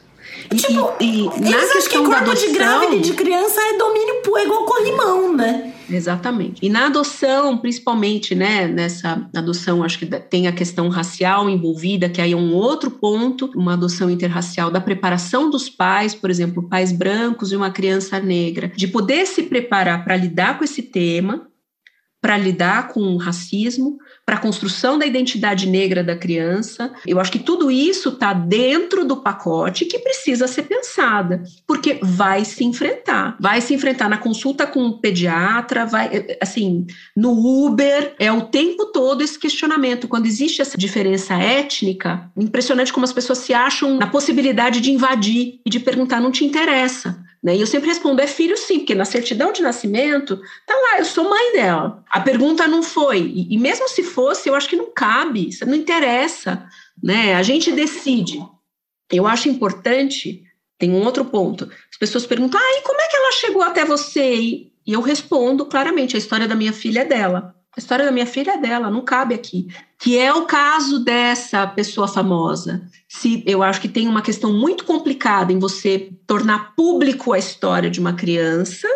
Eles acham que corpo de grávida e de criança é domínio é igual corrimão, né? Exatamente. E na adoção, principalmente, né? Nessa adoção, acho que tem a questão racial envolvida, que aí é um outro ponto, uma adoção interracial, da preparação dos pais, por exemplo, pais brancos e uma criança negra, de poder se preparar para lidar com esse tema, para lidar com o racismo, para a construção da identidade negra da criança. Eu acho que tudo isso está dentro do pacote que precisa ser pensada, porque vai se enfrentar na consulta com o pediatra, assim, no Uber, é o tempo todo esse questionamento. Quando existe essa diferença étnica, impressionante como as pessoas se acham na possibilidade de invadir e de perguntar, não te interessa. E eu sempre respondo, é filho sim, porque na certidão de nascimento, tá lá, eu sou mãe dela. A pergunta não foi, e mesmo se fosse, eu acho que não cabe, isso não interessa, né? A gente decide. Eu acho importante, tem um outro ponto, as pessoas perguntam, e como é que ela chegou até você? E eu respondo claramente, a história da minha filha é dela. A história da minha filha é dela, não cabe aqui. Que é o caso dessa pessoa famosa. Eu acho que tem uma questão muito complicada em você tornar público a história de uma criança,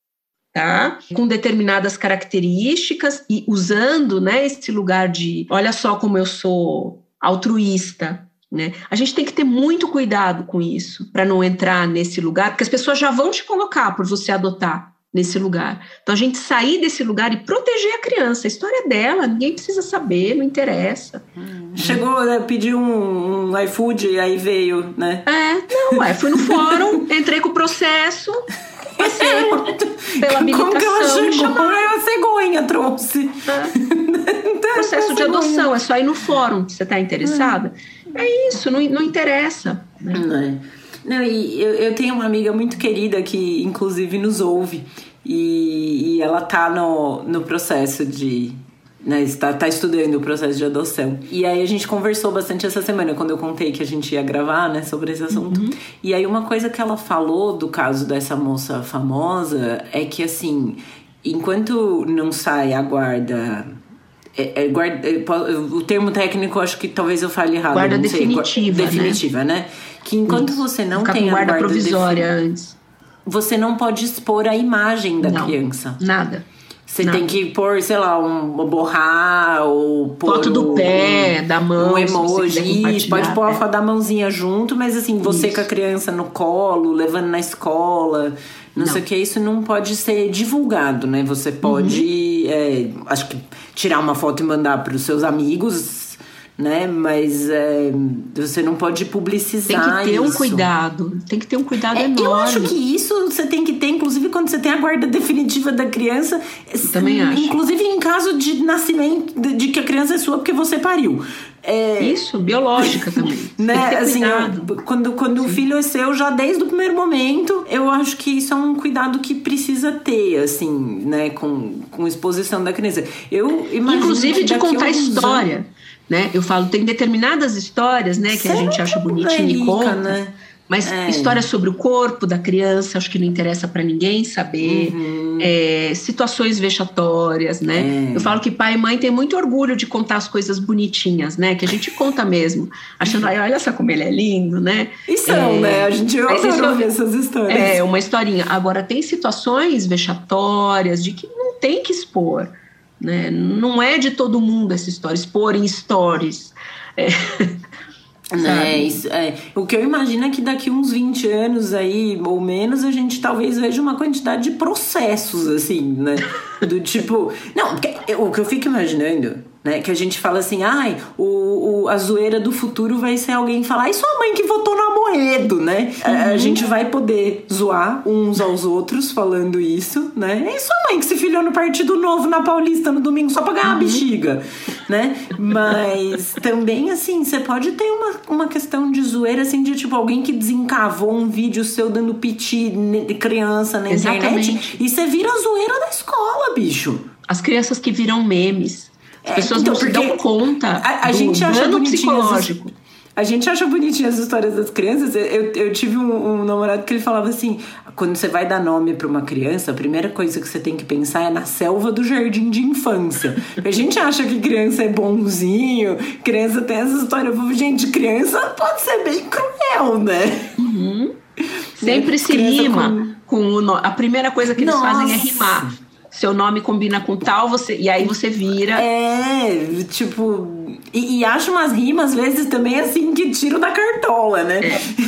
tá? Com determinadas características e usando, né, esse lugar de, olha só como eu sou altruísta, né? A gente tem que ter muito cuidado com isso, para não entrar nesse lugar, porque as pessoas já vão te colocar por você adotar nesse lugar. Então, a gente sair desse lugar e proteger a criança. A história é dela, ninguém precisa saber, não interessa. Chegou, né, pediu um iFood e aí veio, né? Fui no fórum, entrei com o processo, passei pela habilitação. Como que ela chegou? A cegonha trouxe. Processo de adoção, é só ir no fórum. Você está interessada? É isso, não interessa. Né? Não, e eu tenho uma amiga muito querida que, inclusive, nos ouve. E ela tá no processo de... Né, está estudando o processo de adoção. E aí a gente conversou bastante essa semana, quando eu contei que a gente ia gravar, né, sobre esse assunto. E aí uma coisa que ela falou do caso dessa moça famosa é que, assim, enquanto não sai a guarda... o termo técnico, acho que talvez eu fale errado. Guarda definitiva, definitiva, né? Que enquanto você não tem a guarda provisória antes, você não pode expor a imagem da criança. Nada. Você tem que pôr, sei lá, borrar ou pôr foto do pé, da mão, um emoji, pode pôr a foto da mãozinha junto, mas assim, você com a criança no colo, levando na escola, não sei o que, isso não pode ser divulgado, né? Você pode, acho que tirar uma foto e mandar para os seus amigos, né? Mas você não pode publicizar. Tem que ter um cuidado. Tem que ter um cuidado enorme. Eu acho que isso você tem que ter, inclusive quando você tem a guarda definitiva da criança. Eu também acho. Inclusive em caso de nascimento, de que a criança é sua porque você pariu. Isso, biológica também. Né? Assim, quando o filho é seu, já desde o primeiro momento, eu acho que isso é um cuidado que precisa ter, assim, né? Com exposição da criança. Eu imagino, inclusive de contar história. Né? Eu falo, tem determinadas histórias, né, que a gente acha bonitinho e conta, né? Mas histórias sobre o corpo da criança, acho que não interessa para ninguém saber. Situações vexatórias, né? Eu falo que pai e mãe tem muito orgulho de contar as coisas bonitinhas, né? Que a gente conta mesmo, achando, olha só como ele é lindo, né? E são, né? A gente ouve essas histórias. É, uma historinha. Agora, tem situações vexatórias de que não tem que expor, né? Não é de todo mundo essa história, expor em stories. O que eu imagino é que daqui uns 20 anos aí, ou menos, a gente talvez veja uma quantidade de processos, assim, né? Do tipo... Não, porque o que eu fico imaginando né? Que a gente fala assim, a zoeira do futuro vai ser alguém falar, e sua mãe que votou no Amoedo, né? A gente vai poder zoar uns aos outros falando isso, né? E sua mãe que se filiou no Partido Novo na Paulista no domingo só pra ganhar uma bexiga, né? Mas também, assim, você pode ter uma questão de zoeira, assim, de tipo, alguém que desencavou um vídeo seu dando piti de criança na internet, e você vira a zoeira da escola, bicho. As crianças que viram memes. As pessoas então, não se dão conta do dano psicológico. A gente acha bonitinho as histórias das crianças. Eu tive um namorado que ele falava assim, quando você vai dar nome pra uma criança, a primeira coisa que você tem que pensar é na selva do jardim de infância. A gente acha que criança é bonzinho, criança tem essa história. Gente, criança pode ser bem cruel, né? Sempre se rima com o nome. A primeira coisa que eles fazem é rimar. Seu nome combina com tal, e aí você vira. Tipo... E acho umas rimas, às vezes, também assim, que tiram da cartola, né?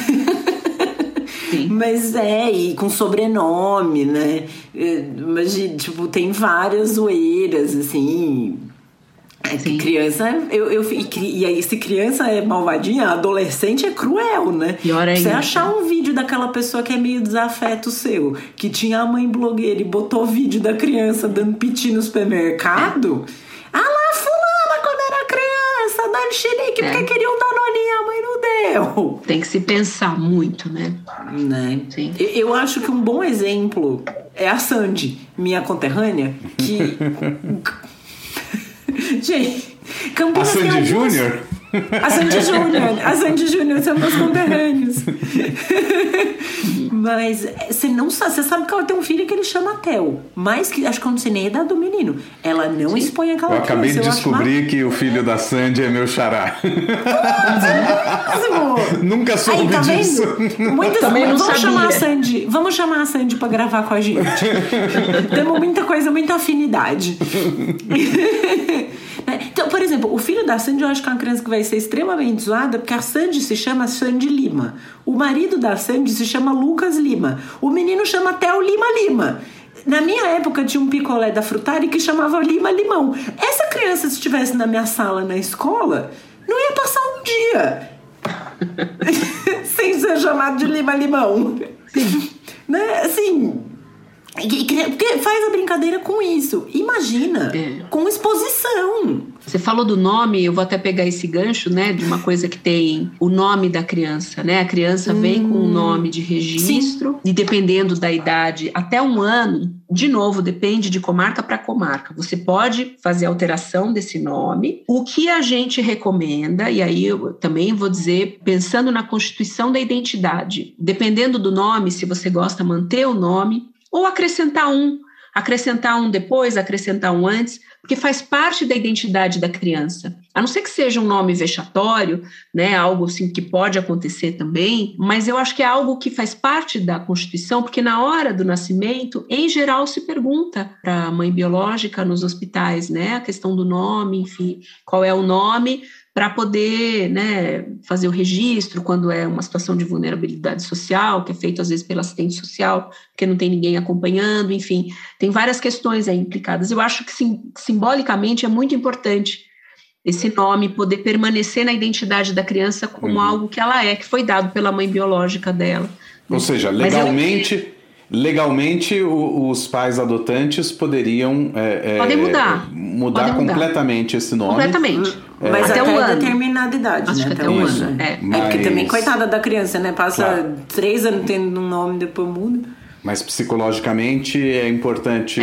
Sim. Mas e com sobrenome, né? Mas, tipo, tem várias zoeiras, assim... Sim. Criança, e aí se criança é malvadinha, adolescente é cruel, né? Pior ainda. Você achar um vídeo daquela pessoa que é meio desafeto seu, que tinha a mãe blogueira e botou vídeo da criança dando piti no supermercado, lá fulana quando era criança, dando xerique porque queria um danoninho, a mãe não deu. Tem que se pensar muito, né? Sim. Eu acho que um bom exemplo é a Sandy, minha conterrânea, que... Gente, Campinas a Sandy Júnior? A Sandy Júnior são meus conterrâneos. Mas você sabe que ela tem um filho que ele chama Theo. Mas que acho que eu não sei nem a idade do menino. Ela não expõe aquela criança. Eu acabei de descobrir que o filho da Sandy é meu xará. Nunca soube disso. Também não sabia. Vamos chamar a Sandy pra gravar com a gente. Temos muita coisa, muita afinidade. Então, por exemplo, o filho da Sandy eu acho que é uma criança que vai ser extremamente zoada, porque a Sandy se chama Sandy Lima. O marido da Sandy se chama Lucas Lima. O menino chama Theo Lima. Na minha época tinha um picolé da Frutari que chamava Lima Limão. Essa criança, se estivesse na minha sala na escola, não ia passar um dia sem ser chamado de Lima Limão. Sim. Né? Assim... Porque faz a brincadeira com isso. Imagina, com exposição. Você falou do nome, eu vou até pegar esse gancho, né? De uma coisa que tem o nome da criança, né? A criança vem com o nome de registro. Sim. E dependendo da idade, até 1 ano, de novo, depende de comarca para comarca. Você pode fazer alteração desse nome. O que a gente recomenda, e aí eu também vou dizer, pensando na constituição da identidade, dependendo do nome, se você gosta, manter o nome, ou acrescentar um depois, acrescentar um antes, porque faz parte da identidade da criança. A não ser que seja um nome vexatório, né, algo assim que pode acontecer também, mas eu acho que é algo que faz parte da Constituição, porque na hora do nascimento, em geral, se pergunta para a mãe biológica nos hospitais, né, a questão do nome, enfim, qual é o nome, para poder, né, fazer o registro quando é uma situação de vulnerabilidade social, que é feito às vezes pelo assistente social, porque não tem ninguém acompanhando, enfim, tem várias questões aí implicadas. Eu acho que simbolicamente é muito importante esse nome poder permanecer na identidade da criança como algo que ela é, que foi dado pela mãe biológica dela. Ou seja, legalmente os pais adotantes poderiam podem mudar completamente esse nome. Completamente. Mas até uma determinada idade, acho, né? Até um ano. Porque também, coitada da criança, né? Passa 3 anos tendo um nome, depois muda. Mas psicologicamente é importante.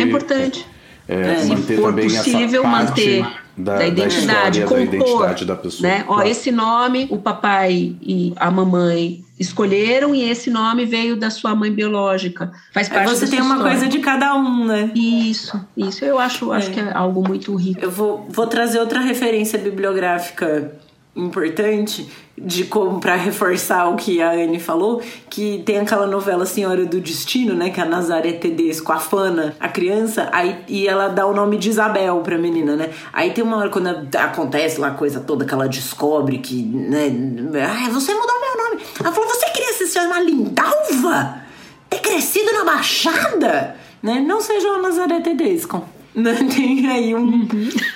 Manter se for também possível, essa parte manter da identidade, da identidade da pessoa. Né? Claro. Esse nome o papai e a mamãe escolheram e esse nome veio da sua mãe biológica. Faz parte você tem uma coisa de cada um, né? Isso. Eu acho que é algo muito rico. Eu vou trazer outra referência bibliográfica importante para reforçar o que a Anne falou, que tem aquela novela Senhora do Destino, né, que a Nazaré Tedesco afana a criança, e ela dá o nome de Isabel pra menina, né, aí tem uma hora quando acontece lá a coisa toda que ela descobre que, né, você mudou meu nome, ela falou, você queria se chamar Lindalva? Ter crescido na Baixada? Né? Não seja a Nazaré Tedesco. Tem aí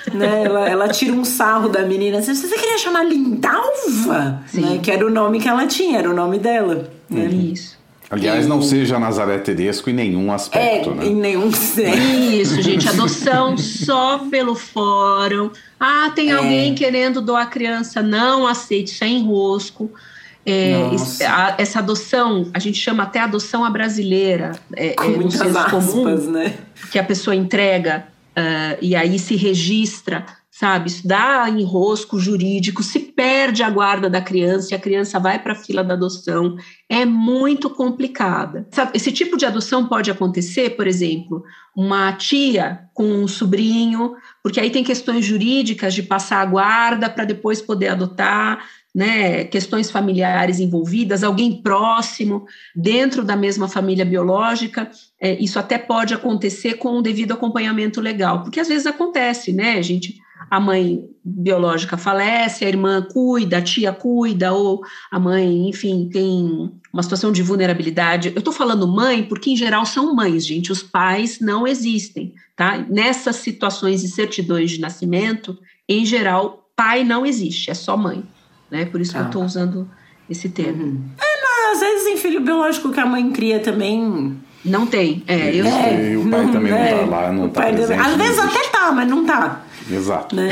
né? Ela tira um sarro da menina. Você queria chamar Lindalva? Né? Que era o nome que ela tinha, era o nome dela. Né? Isso. Aliás, não seja Nazaré Tedesco em nenhum aspecto, né? Em nenhum... Isso, gente, adoção só pelo fórum. Tem alguém querendo doar a criança, não aceite, isso é enrosco. Essa adoção, a gente chama até adoção à brasileira. Com muitas aspas, comum, né? Que a pessoa entrega e aí se registra, sabe? Isso dá enrosco jurídico, se perde a guarda da criança e a criança vai para a fila da adoção. É muito complicada. Sabe, esse tipo de adoção pode acontecer, por exemplo, uma tia com um sobrinho, porque aí tem questões jurídicas de passar a guarda para depois poder adotar, né, questões familiares envolvidas, alguém próximo, dentro da mesma família biológica, isso até pode acontecer com o devido acompanhamento legal, porque às vezes acontece, né, a mãe biológica falece, a irmã cuida, a tia cuida, ou a mãe, enfim, tem uma situação de vulnerabilidade. Eu estou falando mãe porque, em geral, são mães, gente, os pais não existem, tá? Nessas situações de certidões de nascimento, em geral, pai não existe, é só mãe. Né? Por isso que eu estou usando esse termo. Mas às vezes em filho biológico que a mãe cria também... Não tem. E o pai também não tá lá, não tá presente. Às vezes até tá, mas não tá. Exato. Né?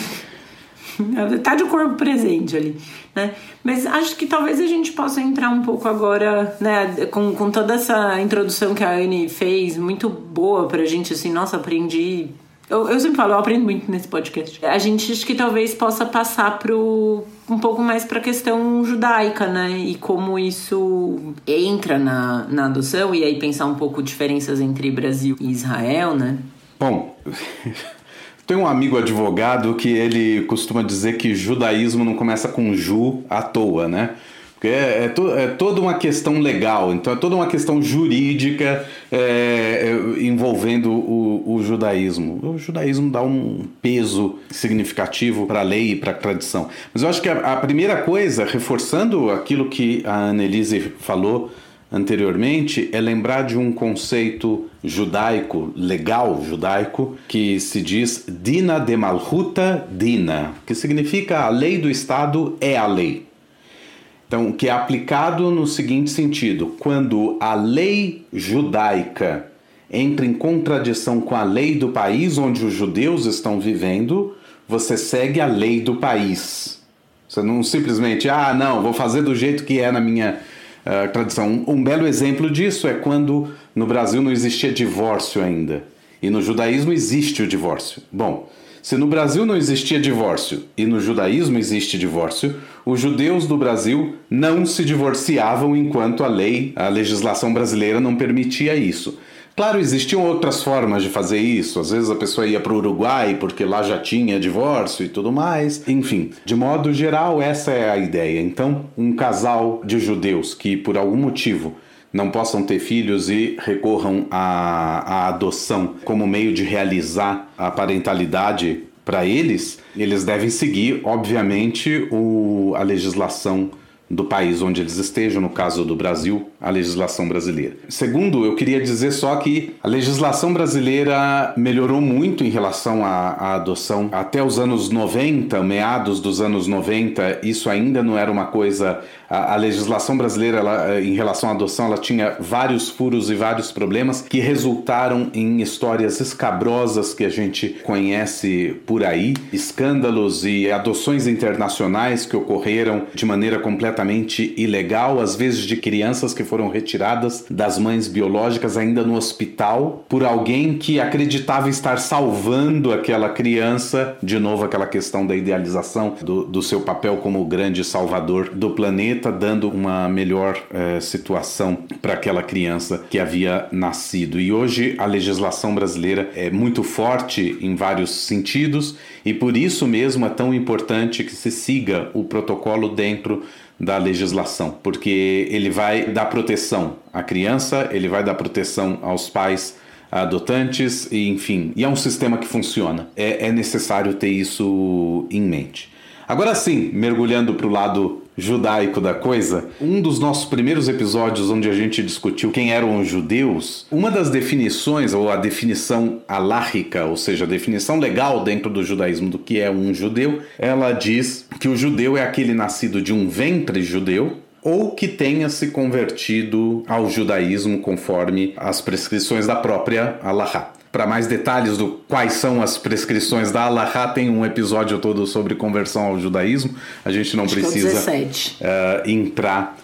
Tá de corpo presente ali. Né? Mas acho que talvez a gente possa entrar um pouco agora, né, com toda essa introdução que a Anne fez, muito boa pra gente, assim, nossa, aprendi... Eu sempre falo, eu aprendo muito nesse podcast. A gente acho que talvez possa passar um pouco mais para a questão judaica, né? E como isso entra na adoção, e aí pensar um pouco diferenças entre Brasil e Israel, né? Bom, tem um amigo advogado que ele costuma dizer que judaísmo não começa com ju à toa, né? Porque é toda uma questão legal, então é toda uma questão jurídica envolvendo o judaísmo. O judaísmo dá um peso significativo para a lei e para a tradição. Mas eu acho que a primeira coisa, reforçando aquilo que a Annelise falou anteriormente, é lembrar de um conceito judaico, legal judaico, que se diz Dina de Malchuta Dina, que significa a lei do Estado é a lei. Então, que é aplicado no seguinte sentido: quando a lei judaica entra em contradição com a lei do país onde os judeus estão vivendo, você segue a lei do país. Você não simplesmente, não, vou fazer do jeito que é na minha tradição. Um belo exemplo disso é quando no Brasil não existia divórcio ainda. E no judaísmo existe o divórcio. Bom, se no Brasil não existia divórcio e no judaísmo existe divórcio, os judeus do Brasil não se divorciavam enquanto a legislação brasileira não permitia isso. Claro, existiam outras formas de fazer isso. Às vezes a pessoa ia para o Uruguai porque lá já tinha divórcio e tudo mais. Enfim, de modo geral, essa é a ideia. Então, um casal de judeus que por algum motivo não possam ter filhos e recorram à adoção como meio de realizar a parentalidade para eles devem seguir, obviamente, a legislação do país onde eles estejam, no caso do Brasil, a legislação brasileira. Segundo, eu queria dizer só que a legislação brasileira melhorou muito em relação à adoção. Até os anos 90, meados dos anos 90, isso ainda não era uma coisa... A legislação brasileira, em relação à adoção, ela tinha vários furos e vários problemas que resultaram em histórias escabrosas que a gente conhece por aí, escândalos e adoções internacionais que ocorreram de maneira completamente ilegal, às vezes de crianças que foram retiradas das mães biológicas ainda no hospital por alguém que acreditava estar salvando aquela criança. De novo, aquela questão da idealização do seu papel como o grande salvador do planeta, dando uma melhor situação para aquela criança que havia nascido. E hoje a legislação brasileira é muito forte em vários sentidos e por isso mesmo é tão importante que se siga o protocolo dentro da legislação, porque ele vai dar proteção à criança, ele vai dar proteção aos pais adotantes, e enfim, e é um sistema que funciona. É necessário ter isso em mente. Agora sim, mergulhando para o lado judaico da coisa, um dos nossos primeiros episódios onde a gente discutiu quem eram os judeus, uma das definições, ou a definição alárrica, ou seja, a definição legal dentro do judaísmo do que é um judeu, ela diz que o judeu é aquele nascido de um ventre judeu, ou que tenha se convertido ao judaísmo conforme as prescrições da própria Halahá. Para mais detalhes do quais são as prescrições da Halahá, tem um episódio todo sobre conversão ao judaísmo. A gente não precisa entrar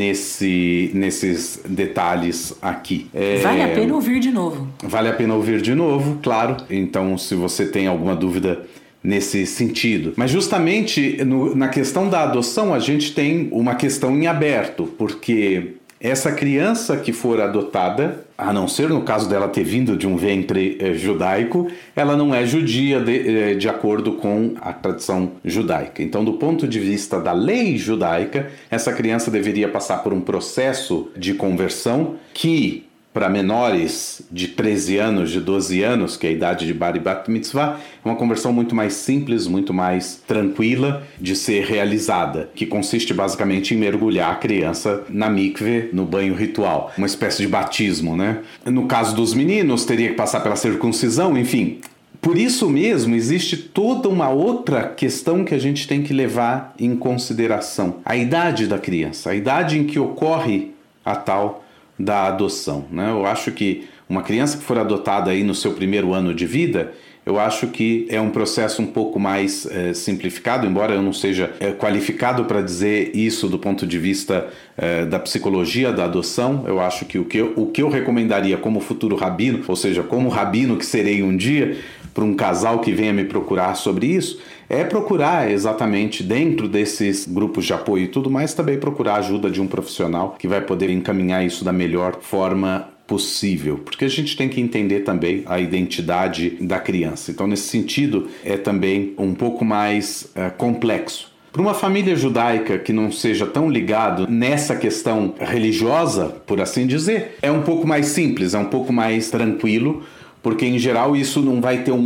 nesses detalhes aqui. Vale a pena ouvir de novo. Vale a pena ouvir de novo, claro. Então, se você tem alguma dúvida nesse sentido. Mas justamente na questão da adoção, a gente tem uma questão em aberto, porque essa criança que for adotada, a não ser no caso dela ter vindo de um ventre judaico, ela não é judia de acordo com a tradição judaica. Então, do ponto de vista da lei judaica, essa criança deveria passar por um processo de conversão que, para menores de 13 anos, de 12 anos, que é a idade de Bar e Bat Mitzvah, é uma conversão muito mais simples, muito mais tranquila de ser realizada, que consiste basicamente em mergulhar a criança na mikve, no banho ritual, uma espécie de batismo, né? No caso dos meninos, teria que passar pela circuncisão, enfim. Por isso mesmo, existe toda uma outra questão que a gente tem que levar em consideração. A idade da criança, a idade em que ocorre a tal da adoção, né? Eu acho que uma criança que for adotada aí no seu primeiro ano de vida, eu acho que é um processo um pouco mais simplificado, embora eu não seja qualificado para dizer isso do ponto de vista da psicologia da adoção. Eu acho que o que eu recomendaria como futuro rabino, ou seja, como rabino que serei um dia, para um casal que venha me procurar sobre isso, é procurar exatamente dentro desses grupos de apoio e tudo mais, também procurar a ajuda de um profissional que vai poder encaminhar isso da melhor forma possível, porque a gente tem que entender também a identidade da criança. Então, nesse sentido, é também um pouco mais complexo. Para uma família judaica que não seja tão ligado nessa questão religiosa, por assim dizer, é um pouco mais simples, é um pouco mais tranquilo, porque em geral isso não vai ter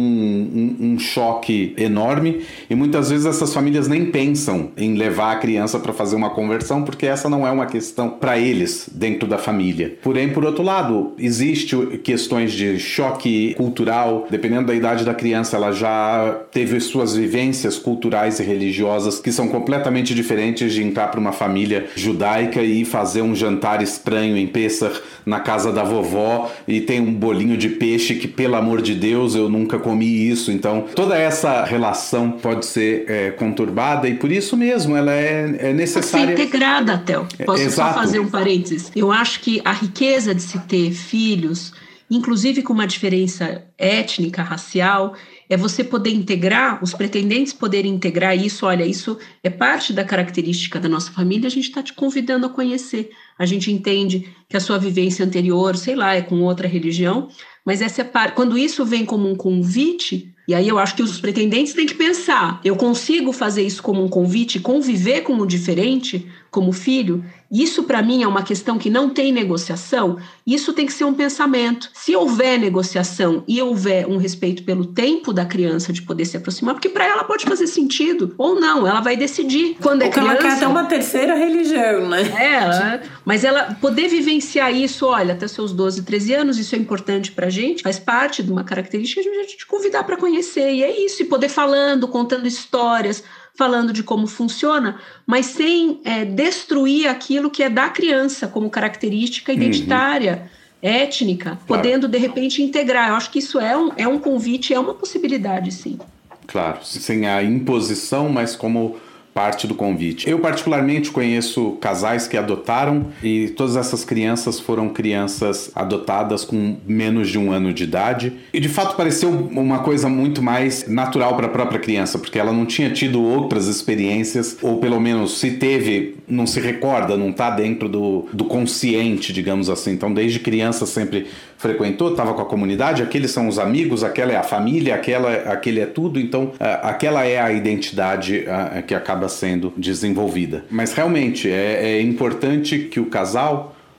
um choque enorme, e muitas vezes essas famílias nem pensam em levar a criança para fazer uma conversão, porque essa não é uma questão para eles dentro da família. Porém, por outro lado, existe questões de choque cultural, dependendo da idade da criança, ela já teve suas vivências culturais e religiosas que são completamente diferentes de entrar para uma família judaica e fazer um jantar estranho em Pessach na casa da vovó e tem um bolinho de peixe que, pelo amor de Deus, eu nunca comi isso. Então, toda essa relação pode ser conturbada, e por isso mesmo ela é necessária. Pode ser integrada, Theo. Posso só fazer um parênteses? Eu acho que a riqueza de se ter filhos, inclusive com uma diferença étnica, racial, é você poder integrar, os pretendentes poderem integrar isso. Olha, isso é parte da característica da nossa família, a gente está te convidando a conhecer. A gente entende que a sua vivência anterior, sei lá, é com outra religião, mas essa é parte. Quando isso vem como um convite, e aí eu acho que os pretendentes têm que pensar, eu consigo fazer isso como um convite, conviver com o diferente, como filho? Isso para mim é uma questão que não tem negociação. Isso tem que ser um pensamento. Se houver negociação e houver um respeito pelo tempo da criança de poder se aproximar, porque para ela pode fazer sentido, ou não, ela vai decidir quando é criança. Ela quer até uma terceira religião, né? Mas ela poder vivenciar isso, olha, até seus 12, 13 anos, isso é importante pra gente, faz parte de uma característica de a gente te convidar para conhecer, e é isso, e poder falando, contando histórias, falando de como funciona, mas sem destruir aquilo que é da criança como característica identitária, étnica, podendo de repente integrar. Eu acho que isso é um convite, é uma possibilidade, sim. Claro, sem a imposição, mas como parte do convite. Eu particularmente conheço casais que adotaram, e todas essas crianças foram crianças adotadas com menos de 1 ano de idade, e de fato pareceu uma coisa muito mais natural para a própria criança, porque ela não tinha tido outras experiências, ou pelo menos se teve, não se recorda, não está dentro do consciente, digamos assim. Então desde criança sempre frequentou, estava com a comunidade, aqueles são os amigos, aquela é a família, aquele é tudo, então aquela é a identidade que acaba sendo desenvolvida. Mas realmente é importante que o casal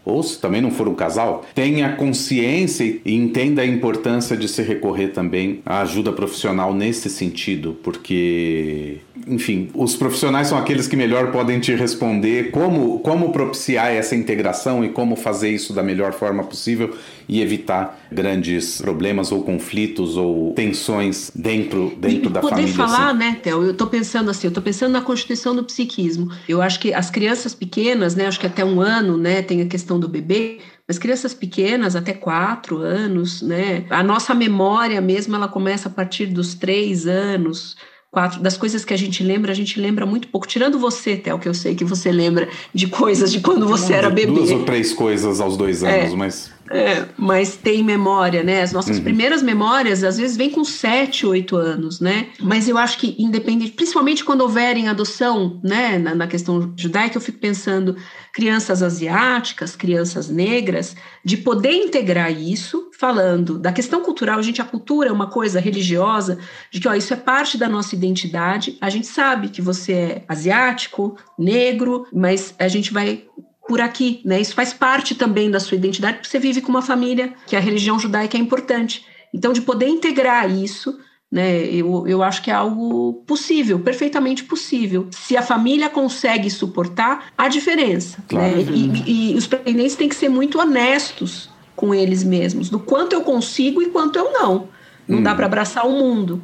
ou se também não for um casal, tenha consciência e entenda a importância de se recorrer também à ajuda profissional nesse sentido, porque, enfim, os profissionais são aqueles que melhor podem te responder como propiciar essa integração e como fazer isso da melhor forma possível e evitar grandes problemas ou conflitos ou tensões dentro da família. Poder falar, assim. né, Theo? Eu tô pensando na constituição do psiquismo. Eu acho que as crianças pequenas, né, acho que até 1 ano, né, tem a questão do bebê, mas crianças pequenas, até 4 anos, né, a nossa memória mesmo, ela começa a partir dos 3 anos, 4, das coisas que a gente lembra muito pouco. Tirando você, Theo, que eu sei que você lembra de coisas de quando você era bebê. 2 ou 3 coisas aos 2 anos, mas... mas tem memória, né? As nossas primeiras memórias, às vezes, vêm com 7, 8 anos, né? Mas eu acho que, independente, principalmente quando houverem adoção, né? Na questão judaica, eu fico pensando crianças asiáticas, crianças negras, de poder integrar isso, falando da questão cultural. A cultura é uma coisa religiosa, de que, isso é parte da nossa identidade. A gente sabe que você é asiático, negro, mas a gente vai... por aqui, né? Isso faz parte também da sua identidade, porque você vive com uma família que a religião judaica é importante. Então, de poder integrar isso, né? Eu acho que é algo possível, perfeitamente possível. Se a família consegue suportar, há diferença. Claro. Né? E os pretendentes têm que ser muito honestos com eles mesmos, do quanto eu consigo e quanto eu não. Não dá para abraçar o mundo.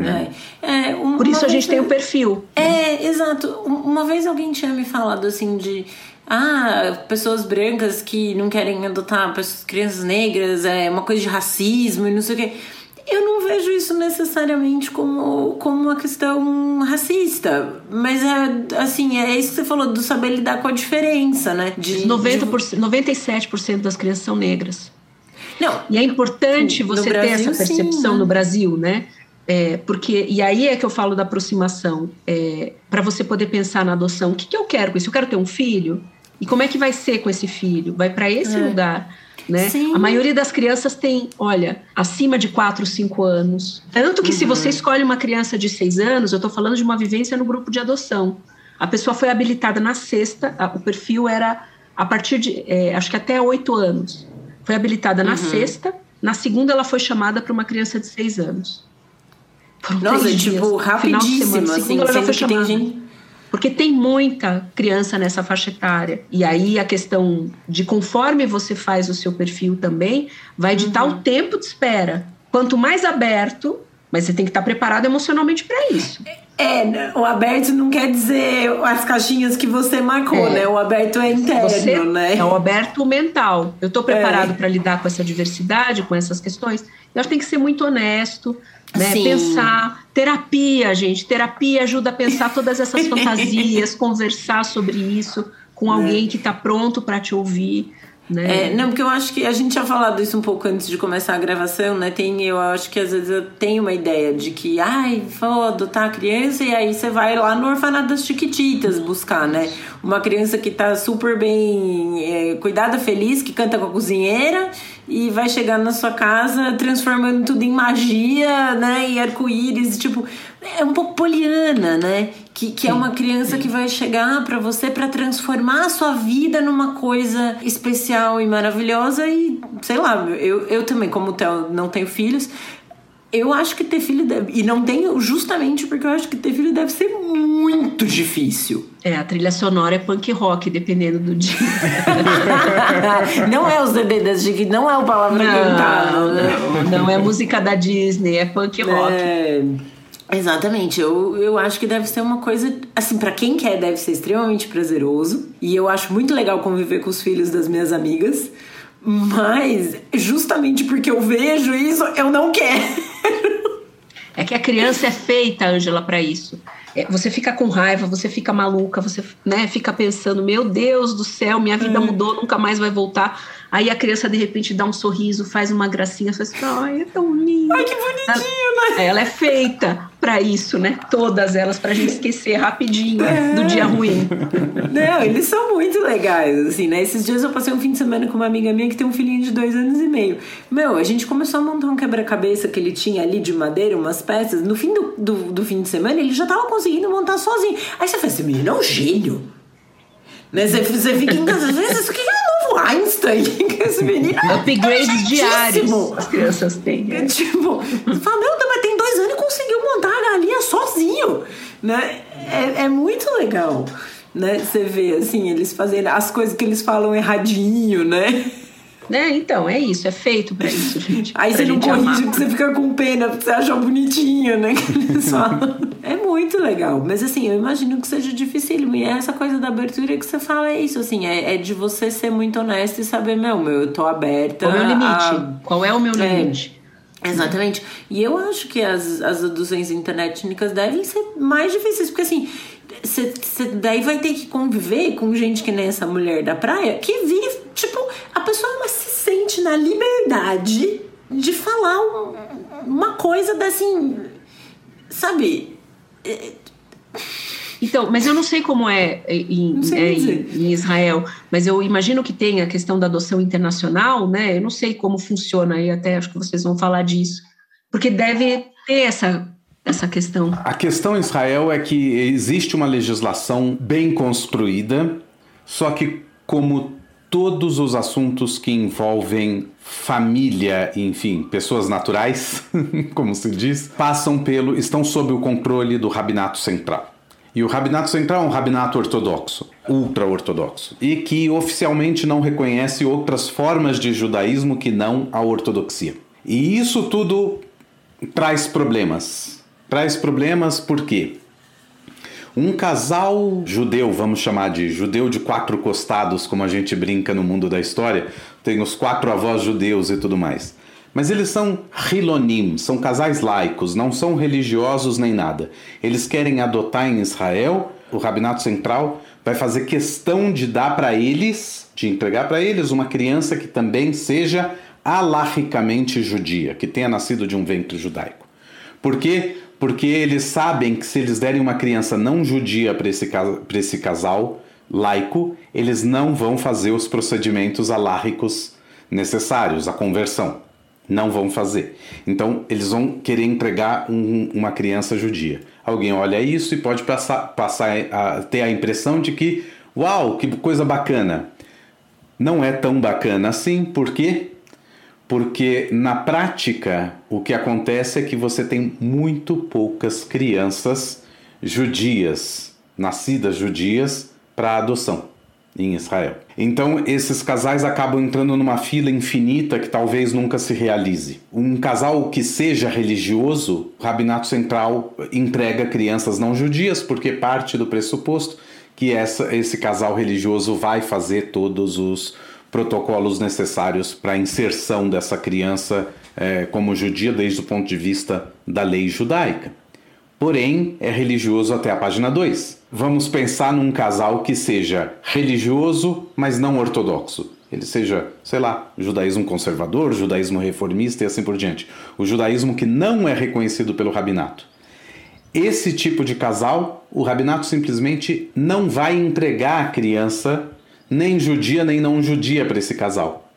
Por isso a gente tem o perfil. Exato. Uma vez alguém tinha me falado assim de... pessoas brancas que não querem adotar crianças negras, é uma coisa de racismo e não sei o quê. Eu não vejo isso necessariamente como uma questão racista, mas é isso que você falou, do saber lidar com a diferença, né? 97% das crianças são negras. Não, e é importante você ter essa percepção, sim, no Brasil, né? Porque, e aí é que eu falo da aproximação, para você poder pensar na adoção. O que eu quero com isso? Eu quero ter um filho? E como é que vai ser com esse filho? Vai para esse lugar, né? A maioria das crianças tem, acima de 4, 5 anos. Tanto que se você escolhe uma criança de 6 anos, eu estou falando de uma vivência no grupo de adoção. A pessoa foi habilitada na 6ª, o perfil era a partir de, acho que até 8 anos. Foi habilitada na 6ª, na 2ª ela foi chamada para uma criança de 6 anos. Nossa, rapidíssimo, assim, ela já foi chamada. Porque tem muita criança nessa faixa etária. E aí a questão de conforme você faz o seu perfil também, vai ditar o tempo de espera. Quanto mais aberto, mas você tem que estar preparado emocionalmente para isso. O aberto não quer dizer as caixinhas que você marcou, né? O aberto é interno, né? É o aberto mental. Eu estou preparado para lidar com essa diversidade, com essas questões. Eu acho que tem que ser muito honesto, né? Pensar. Terapia, gente. Terapia ajuda a pensar todas essas fantasias, conversar sobre isso com alguém que está pronto para te ouvir. Né? Não, porque eu acho que a gente tinha falado isso um pouco antes de começar a gravação, né? Eu acho que às vezes eu tenho uma ideia de que vou adotar a criança e aí você vai lá no orfanato das Chiquititas buscar, né? Uma criança que tá super bem cuidada, feliz, que canta com a cozinheira e vai chegar na sua casa transformando tudo em magia, né? E arco-íris, é um pouco poliana, né? Que é uma criança que vai chegar pra você pra transformar a sua vida numa coisa especial e maravilhosa. E, sei lá, eu também, como o Theo, não tenho filhos, eu acho que ter filho e não tenho justamente porque eu acho que ter filho deve ser muito difícil. A trilha sonora é punk rock, dependendo do dia. Não é os DDDs de que não é o palavra cantada. Não é música da Disney, é punk rock. Exatamente, eu acho que deve ser uma coisa, assim, pra quem quer deve ser extremamente prazeroso, e eu acho muito legal conviver com os filhos das minhas amigas, mas justamente porque eu vejo isso, eu não quero. É que a criança é feita, Ângela, pra isso. Você fica com raiva, você fica maluca, você, né, fica pensando, meu Deus do céu, minha vida mudou, nunca mais vai voltar. Aí a criança, de repente, dá um sorriso, faz uma gracinha, faz assim, ai, é tão lindo. Ai, que bonitinho, né? Ela é feita pra isso, né? Todas elas, pra gente esquecer rapidinho do dia ruim. Não, eles são muito legais, assim, né? Esses dias eu passei um fim de semana com uma amiga minha que tem um filhinho de 2 anos e meio. A gente começou a montar um quebra-cabeça que ele tinha ali de madeira, umas peças. No fim do fim de semana, ele já tava conseguindo montar sozinho. Aí você fala, esse menino é um gênio. Né? Você fica em casa, às vezes, por que eu não vou um Einstein que esse menino upgrades diários as crianças têm. Tipo, você fala, mas tem 2 anos e conseguiu montar a galinha sozinho, né? É muito legal, né? Você vê, assim, eles fazendo as coisas que eles falam erradinho, né? Então, é isso, é feito pra isso, gente. Aí você não corrige porque você fica com pena, porque você acha bonitinho, né? Que eles falam. É muito legal. Mas assim, eu imagino que seja dificílimo. E é essa coisa da abertura que você fala, é isso, assim, é de você ser muito honesto e saber, eu tô aberta. Qual é o limite? Qual é o meu limite? Exatamente. E eu acho que as adoções interétnicas devem ser mais difíceis, porque assim, você daí vai ter que conviver com gente que nem essa mulher da praia, que vive, tipo, a pessoa se sente na liberdade de falar uma coisa assim, sabe? Então, mas eu não sei como em Israel, mas eu imagino que tem a questão da adoção internacional, né? Eu não sei como funciona, e até acho que vocês vão falar disso, porque deve ter essa questão. A questão em Israel é que existe uma legislação bem construída, só que como todos os assuntos que envolvem família, enfim, pessoas naturais, como se diz, estão sob o controle do Rabinato Central. E o Rabinato Central é um rabinato ortodoxo, ultra-ortodoxo, e que oficialmente não reconhece outras formas de judaísmo que não a ortodoxia. E isso tudo traz problemas. Traz problemas porque um casal judeu, vamos chamar de judeu de 4 costados, como a gente brinca no mundo da história, tem os 4 avós judeus e tudo mais. Mas eles são hilonim, são casais laicos, não são religiosos nem nada. Eles querem adotar em Israel, o Rabinato Central vai fazer questão de dar para eles, de entregar para eles uma criança que também seja alahicamente judia, que tenha nascido de um ventre judaico. Por quê? Porque eles sabem que se eles derem uma criança não judia para esse casal laico, eles não vão fazer os procedimentos aláhicos necessários, a conversão. Não vão fazer. Então, eles vão querer entregar uma criança judia. Alguém olha isso e pode passar a ter a impressão de que, uau, que coisa bacana. Não é tão bacana assim, por quê? Porque, na prática, o que acontece é que você tem muito poucas crianças judias, nascidas judias, para adoção em Israel. Então, esses casais acabam entrando numa fila infinita que talvez nunca se realize. Um casal que seja religioso, o Rabinato Central entrega crianças não judias, porque parte do pressuposto que esse casal religioso vai fazer todos os protocolos necessários para a inserção dessa criança como judia desde o ponto de vista da lei judaica. Porém, é religioso até a página 2. Vamos pensar num casal que seja religioso, mas não ortodoxo. Ele seja, sei lá, judaísmo conservador, judaísmo reformista e assim por diante. O judaísmo que não é reconhecido pelo rabinato. Esse tipo de casal, o rabinato simplesmente não vai entregar a criança nem judia nem não judia para esse casal.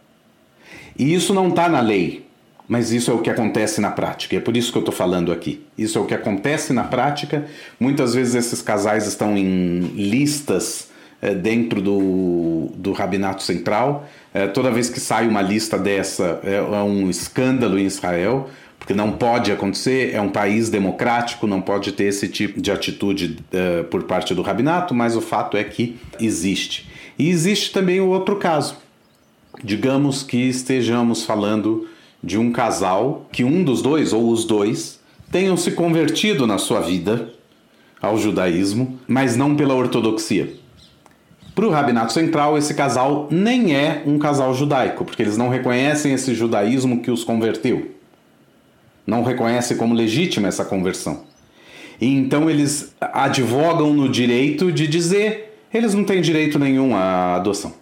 E isso não está na lei. Mas isso é o que acontece na prática, e é por isso que eu estou falando aqui. Isso é o que acontece na prática. Muitas vezes esses casais estão em listas dentro do Rabinato Central. Toda vez que sai uma lista dessa, é um escândalo em Israel, porque não pode acontecer, é um país democrático, não pode ter esse tipo de atitude por parte do Rabinato, mas o fato é que existe. E existe também o outro caso. Digamos que estejamos falando de um casal que um dos dois, ou os dois, tenham se convertido na sua vida ao judaísmo, mas não pela ortodoxia. Para o Rabinato Central, esse casal nem é um casal judaico, porque eles não reconhecem esse judaísmo que os converteu. Não reconhecem como legítima essa conversão. E então eles advogam no direito de dizer eles não têm direito nenhum à adoção.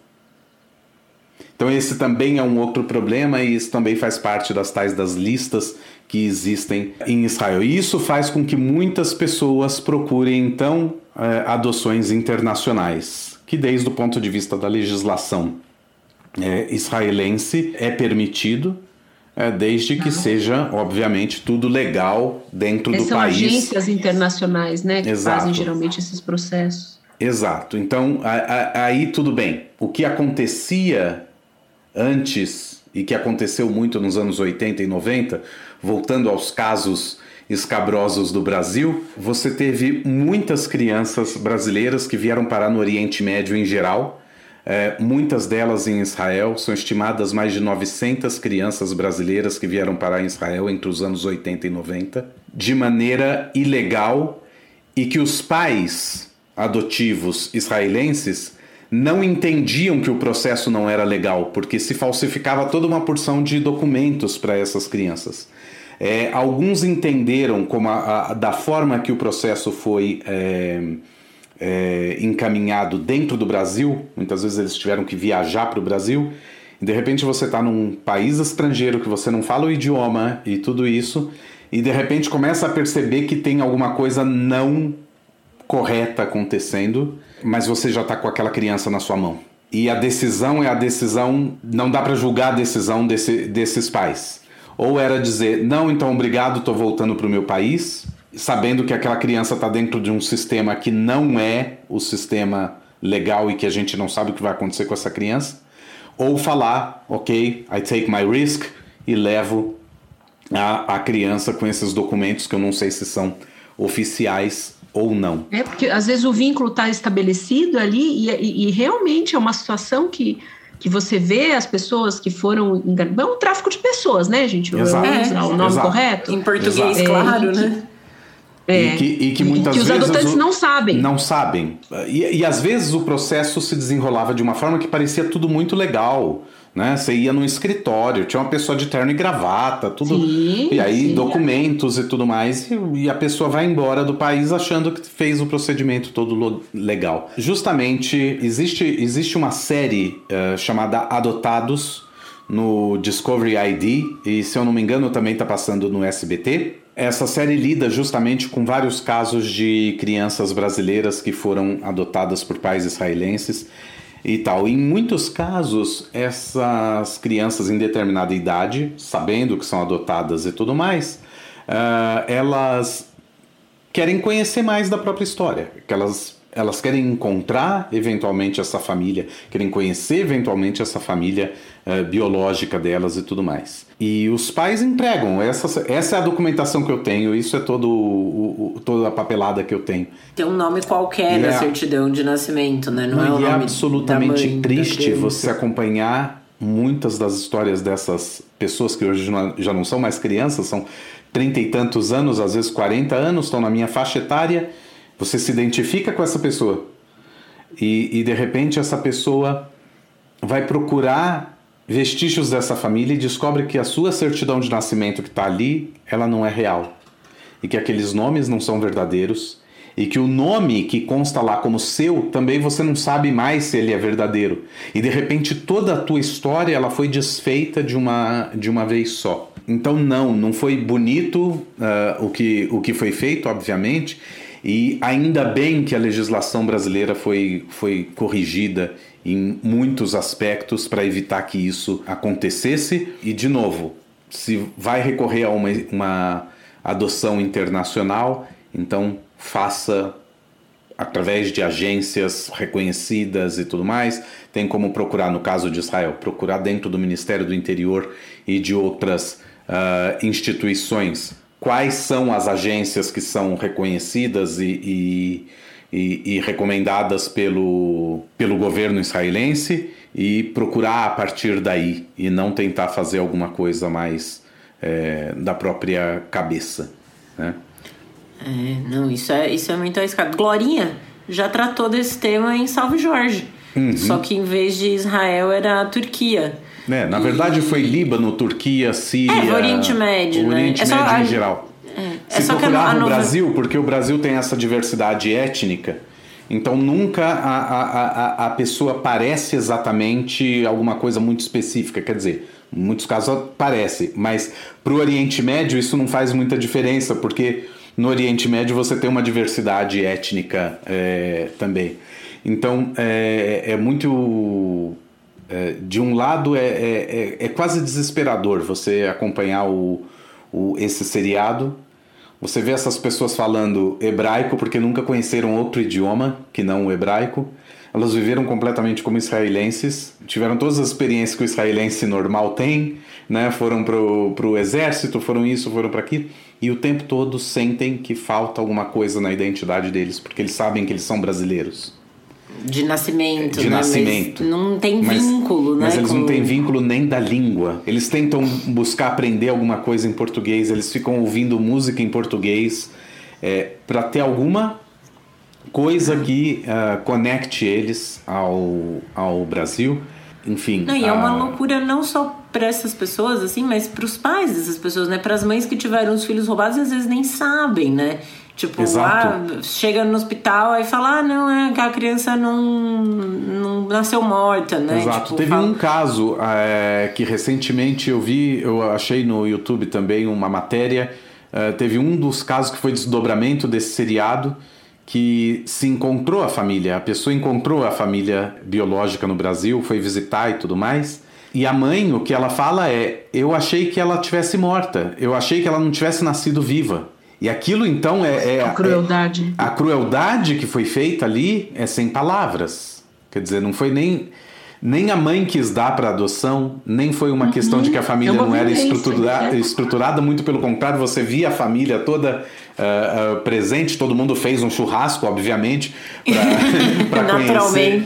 Então esse também é um outro problema e isso também faz parte das listas que existem em Israel. E isso faz com que muitas pessoas procurem, então, adoções internacionais, que desde o ponto de vista da legislação israelense é permitido, desde que seja, obviamente, tudo legal dentro do país. São agências internacionais, né, que fazem geralmente esses processos. Exato. Então, aí tudo bem. O que acontecia antes e que aconteceu muito nos anos 80 e 90, voltando aos casos escabrosos do Brasil, você teve muitas crianças brasileiras que vieram parar no Oriente Médio em geral, muitas delas em Israel. São estimadas mais de 900 crianças brasileiras que vieram parar em Israel entre os anos 80 e 90, de maneira ilegal, e que os pais adotivos israelenses não entendiam que o processo não era legal, porque se falsificava toda uma porção de documentos para essas crianças. Alguns entenderam como da forma que o processo foi encaminhado dentro do Brasil. Muitas vezes eles tiveram que viajar para o Brasil, e de repente você está num país estrangeiro que você não fala o idioma e tudo isso, e de repente começa a perceber que tem alguma coisa não correta acontecendo, mas você já está com aquela criança na sua mão. E a decisão é a decisão, não dá para julgar a decisão desses pais. Ou era dizer, não, então obrigado, estou voltando para o meu país, sabendo que aquela criança está dentro de um sistema que não é o sistema legal e que a gente não sabe o que vai acontecer com essa criança. Ou falar, ok, I take my risk, e levo a criança com esses documentos que eu não sei se são oficiais ou não. Porque às vezes o vínculo está estabelecido ali e realmente é uma situação que você vê as pessoas que foram enganadas. É um tráfico de pessoas, né, gente? Exato. O nome correto? Em português, claro, né? E que muitas vezes os adotantes não sabem. Não sabem. E às vezes o processo se desenrolava de uma forma que parecia tudo muito legal, né? Você ia num escritório, tinha uma pessoa de terno e gravata, tudo. Sim, e aí documentos e tudo mais, e a pessoa vai embora do país achando que fez o procedimento todo legal. Justamente, existe uma série chamada Adotados no Discovery ID, e se eu não me engano também está passando no SBT. Essa série lida justamente com vários casos de crianças brasileiras que foram adotadas por pais israelenses e tal. Em muitos casos, essas crianças em determinada idade, sabendo que são adotadas e tudo mais, elas querem conhecer mais da própria história, que elas querem encontrar eventualmente essa família, querem conhecer eventualmente essa família biológica delas e tudo mais. E os pais entregam, essa é a documentação que eu tenho, isso é toda a papelada que eu tenho. Tem um nome qualquer na certidão de nascimento, né? Não é o nome absolutamente da mãe, triste você acompanhar muitas das histórias dessas pessoas que hoje já não são mais crianças, são 30 e tantos anos, às vezes 40 anos, estão na minha faixa etária. Você se identifica com essa pessoa e de repente essa pessoa vai procurar vestígios dessa família e descobre que a sua certidão de nascimento que está ali, ela não é real. E que aqueles nomes não são verdadeiros. E que o nome que consta lá como seu, também você não sabe mais se ele é verdadeiro. E de repente toda a tua história ela foi desfeita de uma vez só. Então não foi bonito o que foi feito, obviamente. E ainda bem que a legislação brasileira foi corrigida em muitos aspectos para evitar que isso acontecesse. E, de novo, se vai recorrer a uma adoção internacional, então faça através de agências reconhecidas e tudo mais. Tem como procurar, no caso de Israel, procurar dentro do Ministério do Interior e de outras instituições. Quais são as agências que são reconhecidas e recomendadas pelo governo israelense e procurar a partir daí e não tentar fazer alguma coisa mais da própria cabeça, né? Não, isso é muito arriscado. Glorinha já tratou desse tema em Salve Jorge. Só que em vez de Israel era a Turquia. Na verdade foi Líbano, Turquia, Síria... o Oriente Médio, o Oriente Médio em geral. Se procurar no Brasil, porque o Brasil tem essa diversidade étnica, então nunca a pessoa parece exatamente alguma coisa muito específica. Quer dizer, em muitos casos parece, mas para o Oriente Médio isso não faz muita diferença, porque no Oriente Médio você tem uma diversidade étnica também. Então é muito... de um lado é quase desesperador você acompanhar esse seriado. Você vê essas pessoas falando hebraico porque nunca conheceram outro idioma que não o hebraico. elas viveram completamente como israelenses, tiveram todas as experiências que o israelense normal tem, né? Foram pro exército, foram isso, foram para aquilo, e o tempo todo sentem que falta alguma coisa na identidade deles, porque eles sabem que eles são brasileiros. De nascimento, de né? nascimento. Mas não tem vínculo, né? Mas eles não têm vínculo nem da língua. Eles tentam buscar aprender alguma coisa em português, eles ficam ouvindo música em português, para ter alguma coisa que conecte eles ao Brasil. Enfim. Não, e é uma loucura não só para essas pessoas, assim, mas para os pais dessas pessoas, né? Para as mães que tiveram os filhos roubados, às vezes nem sabem, né? Tipo, chega no hospital e fala, não, é que a criança não nasceu morta, né? Exato. Tipo, teve um caso que recentemente eu achei no YouTube também uma matéria, teve um dos casos que foi desdobramento desse seriado, que se encontrou a família, a pessoa encontrou a família biológica no Brasil, foi visitar e tudo mais, e a mãe, o que ela fala eu achei que ela tivesse morta, eu achei que ela não tivesse nascido viva. E aquilo então a crueldade. A crueldade que foi feita ali é sem palavras. Quer dizer, não foi nem a mãe quis dar para adoção, nem foi uma questão de que a família não era estruturada, muito pelo contrário, você via a família toda presente, todo mundo fez um churrasco, obviamente, para conhecer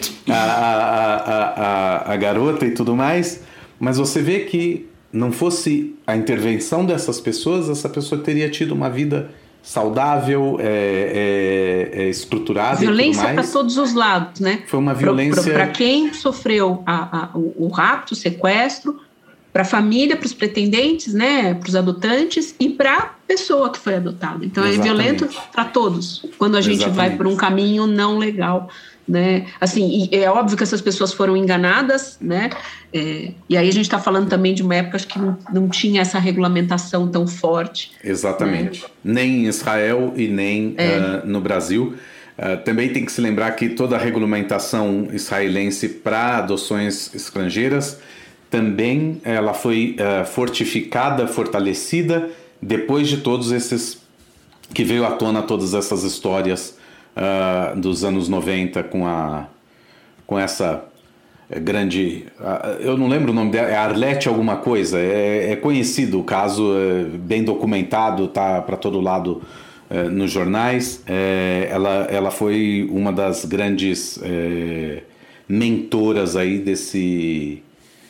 a garota e tudo mais, mas você vê que não fosse a intervenção dessas pessoas, essa pessoa teria tido uma vida saudável, estruturada. Violência para todos os lados, né? Foi uma violência. Para quem sofreu o rapto, o sequestro, para a família, para os pretendentes, né? Para os adotantes e para a pessoa que foi adotada. Então é violento para todos, quando a gente vai por um caminho não legal. Né? Assim, e é óbvio que essas pessoas foram enganadas, né? E aí a gente está falando também de uma época que não tinha essa regulamentação tão forte. Exatamente. Né? Nem em Israel e nem no Brasil. Também tem que se lembrar que toda a regulamentação israelense para adoções estrangeiras também ela foi fortificada, fortalecida depois de todos esses que veio à tona todas essas histórias dos anos 90 com essa grande... eu não lembro o nome dela, é Arlete alguma coisa, é conhecido o caso, bem documentado, tá para todo lado nos jornais. Ela foi uma das grandes mentoras aí desse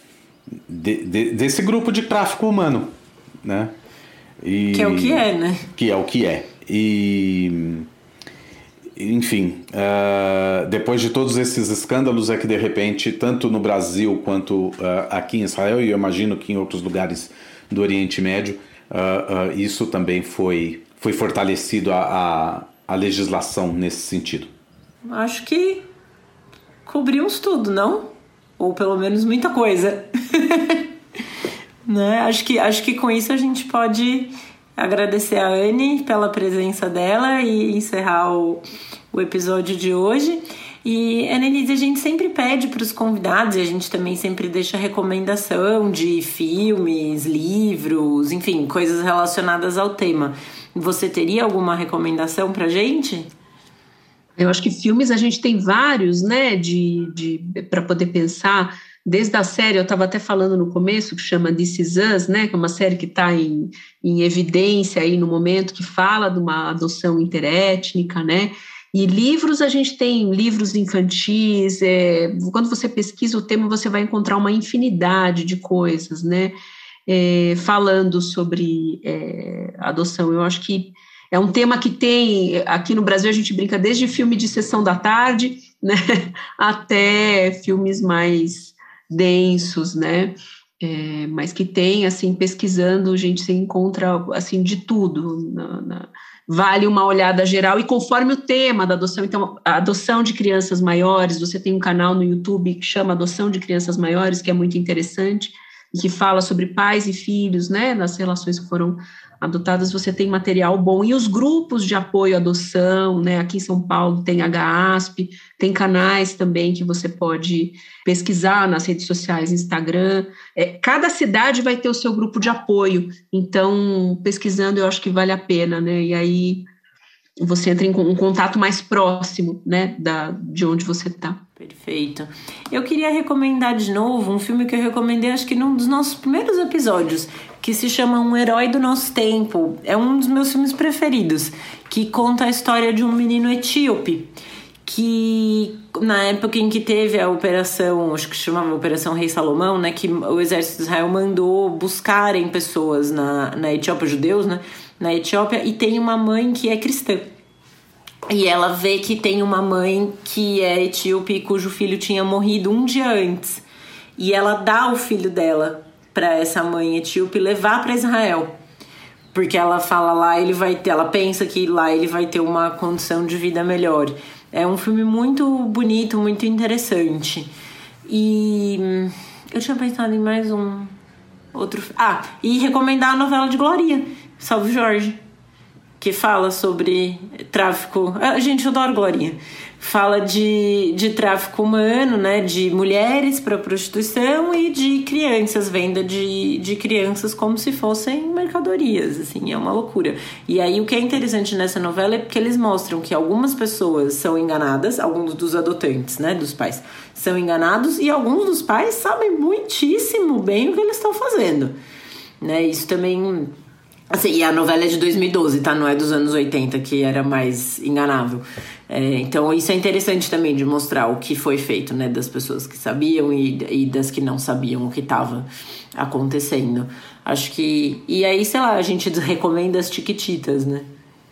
grupo de tráfico humano, né? Que é o que é, né? Que é o que é. Enfim, depois de todos esses escândalos é que de repente, tanto no Brasil quanto aqui em Israel, e eu imagino que em outros lugares do Oriente Médio, isso também foi fortalecido a legislação nesse sentido. Acho que cobrimos tudo, não? Ou pelo menos muita coisa. Né? Acho que com isso a gente pode agradecer a Anne pela presença dela e encerrar o episódio de hoje. E, Annelise, a gente sempre pede para os convidados, e a gente também sempre deixa recomendação de filmes, livros, enfim, coisas relacionadas ao tema. Você teria alguma recomendação para a gente? Eu acho que filmes a gente tem vários, né, para poder pensar. Desde a série, eu estava até falando no começo, que chama This Is Us, né, que é uma série que está em evidência aí no momento, que fala de uma adoção interétnica, né, e livros, a gente tem livros infantis, quando você pesquisa o tema, você vai encontrar uma infinidade de coisas, né, falando sobre adoção. Eu acho que é um tema que tem, aqui no Brasil a gente brinca desde filme de sessão da tarde, né, até filmes mais densos, né, mas que tem, assim, pesquisando, a gente se encontra, assim, de tudo, vale uma olhada geral, e conforme o tema da adoção. Então, a adoção de crianças maiores, você tem um canal no YouTube que chama Adoção de Crianças Maiores, que é muito interessante, e que fala sobre pais e filhos, né, nas relações que foram adotadas. Você tem material bom, e os grupos de apoio à adoção, né, aqui em São Paulo tem HASP, tem canais também que você pode pesquisar nas redes sociais, Instagram, cada cidade vai ter o seu grupo de apoio, então pesquisando eu acho que vale a pena, né, e aí você entra em um contato mais próximo, né, de onde você está. Perfeito. Eu queria recomendar de novo um filme que eu recomendei, acho que num dos nossos primeiros episódios, que se chama Um Herói do Nosso Tempo. É um dos meus filmes preferidos, que conta a história de um menino etíope, que na época em que teve a operação, acho que se chamava Operação Rei Salomão, né, que o exército de Israel mandou buscarem pessoas na Etiópia, judeus, né, na Etiópia, e tem uma mãe que é cristã. E ela vê que tem uma mãe que é etíope, cujo filho tinha morrido um dia antes. E ela dá o filho dela para essa mãe etíope levar para Israel. Porque ela fala lá, ela pensa que lá ele vai ter uma condição de vida melhor. É um filme muito bonito, muito interessante. E eu tinha pensado em mais um outro... e recomendar a novela de Glorinha, Salve Jorge, que fala sobre tráfico... Gente, eu adoro Glorinha. Fala de tráfico humano, né? De mulheres para prostituição e de crianças, venda de crianças como se fossem mercadorias, assim, é uma loucura. E aí o que é interessante nessa novela é porque eles mostram que algumas pessoas são enganadas, alguns dos adotantes, né? Dos pais, são enganados, e alguns dos pais sabem muitíssimo bem o que eles estão fazendo, né? Isso também... Assim, e a novela é de 2012, tá? Não é dos anos 80, que era mais enganável. Então, isso é interessante também de mostrar o que foi feito, né? Das pessoas que sabiam e das que não sabiam o que estava acontecendo. Acho que... E aí, sei lá, a gente recomenda as Chiquititas, né?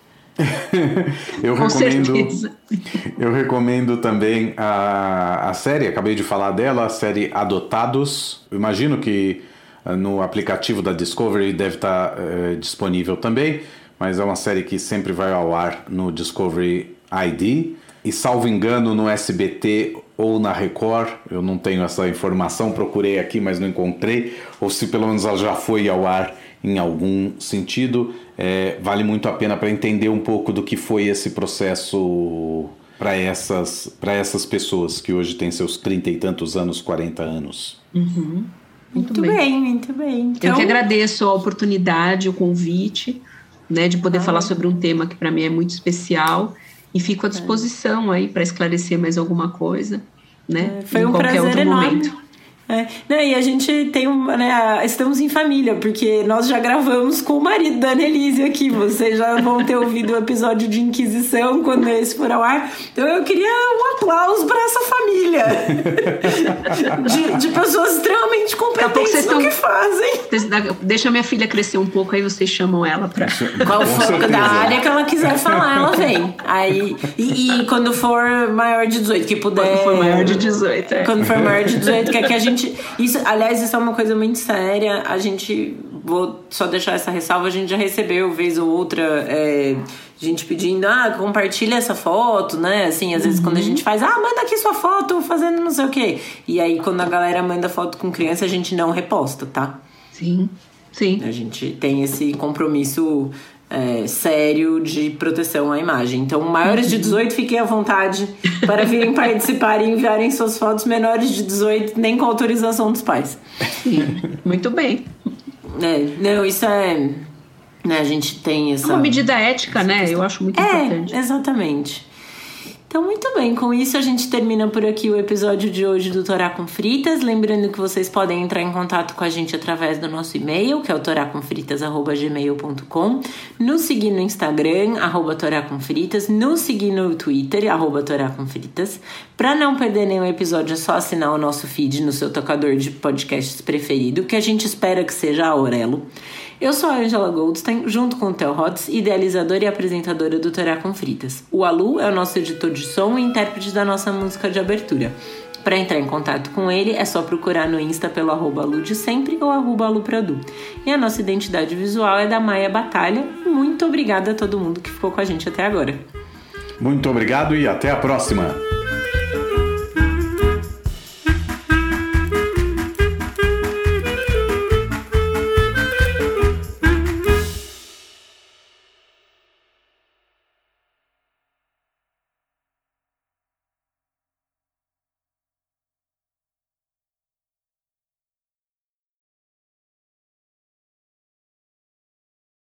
Eu recomendo também a série, acabei de falar dela, a série Adotados. Eu imagino que no aplicativo da Discovery deve estar disponível também, mas é uma série que sempre vai ao ar no Discovery ID, e salvo engano no SBT ou na Record, eu não tenho essa informação, procurei aqui, mas não encontrei, ou se pelo menos ela já foi ao ar em algum sentido. Vale muito a pena para entender um pouco do que foi esse processo para essas pessoas que hoje têm seus 30 e tantos anos, 40 anos. Uhum. Muito bem. Então... Eu que agradeço a oportunidade, o convite, né, de poder falar sobre um tema que para mim é muito especial, e fico à disposição aí para esclarecer mais alguma coisa, né? Foi um prazer enorme. E a gente tem estamos em família, porque nós já gravamos com o marido da Annelise aqui. Vocês já vão ter ouvido o episódio de Inquisição quando esse for ao ar. Então eu queria um aplauso para essa família de pessoas extremamente competentes no que fazem. Deixa minha filha crescer um pouco, aí vocês chamam ela para... Qual for da área que ela quiser falar, ela vem. Aí, e quando for maior de 18, que puder... Quando for maior de 18, Quando for maior de 18, que é que a gente... Aliás, isso é uma coisa muito séria. Vou só deixar essa ressalva, a gente já recebeu vez ou outra gente pedindo, compartilha essa foto, né? Assim, às vezes quando a gente faz, manda aqui sua foto fazendo não sei o quê. E aí quando a galera manda foto com criança, a gente não reposta, tá? Sim. A gente tem esse compromisso sério de proteção à imagem. Então, maiores de 18, fiquem à vontade para virem participar e enviarem suas fotos. Menores de 18, nem com autorização dos pais. Sim, muito bem. Não, isso é... Né, a gente tem essa... É uma medida ética, né? Eu acho muito importante. Exatamente. Então, muito bem, com isso a gente termina por aqui o episódio de hoje do Torá com Fritas. Lembrando que vocês podem entrar em contato com a gente através do nosso e-mail, que é o toracomfritas@gmail.com, nos seguir no Instagram, @toracomfritas, nos seguir no Twitter, @toracomfritas. Para não perder nenhum episódio, é só assinar o nosso feed no seu tocador de podcasts preferido, que a gente espera que seja a Aurelo. Eu sou a Angela Goldstein, junto com o Theo Hotz, idealizadora e apresentadora do Torá com Fritas. O Alu é o nosso editor de som e intérprete da nossa música de abertura. Para entrar em contato com ele, é só procurar no Insta pelo @aludesempre ou @aluprodu. E a nossa identidade visual é da Maia Batalha. Muito obrigada a todo mundo que ficou com a gente até agora. Muito obrigado e até a próxima!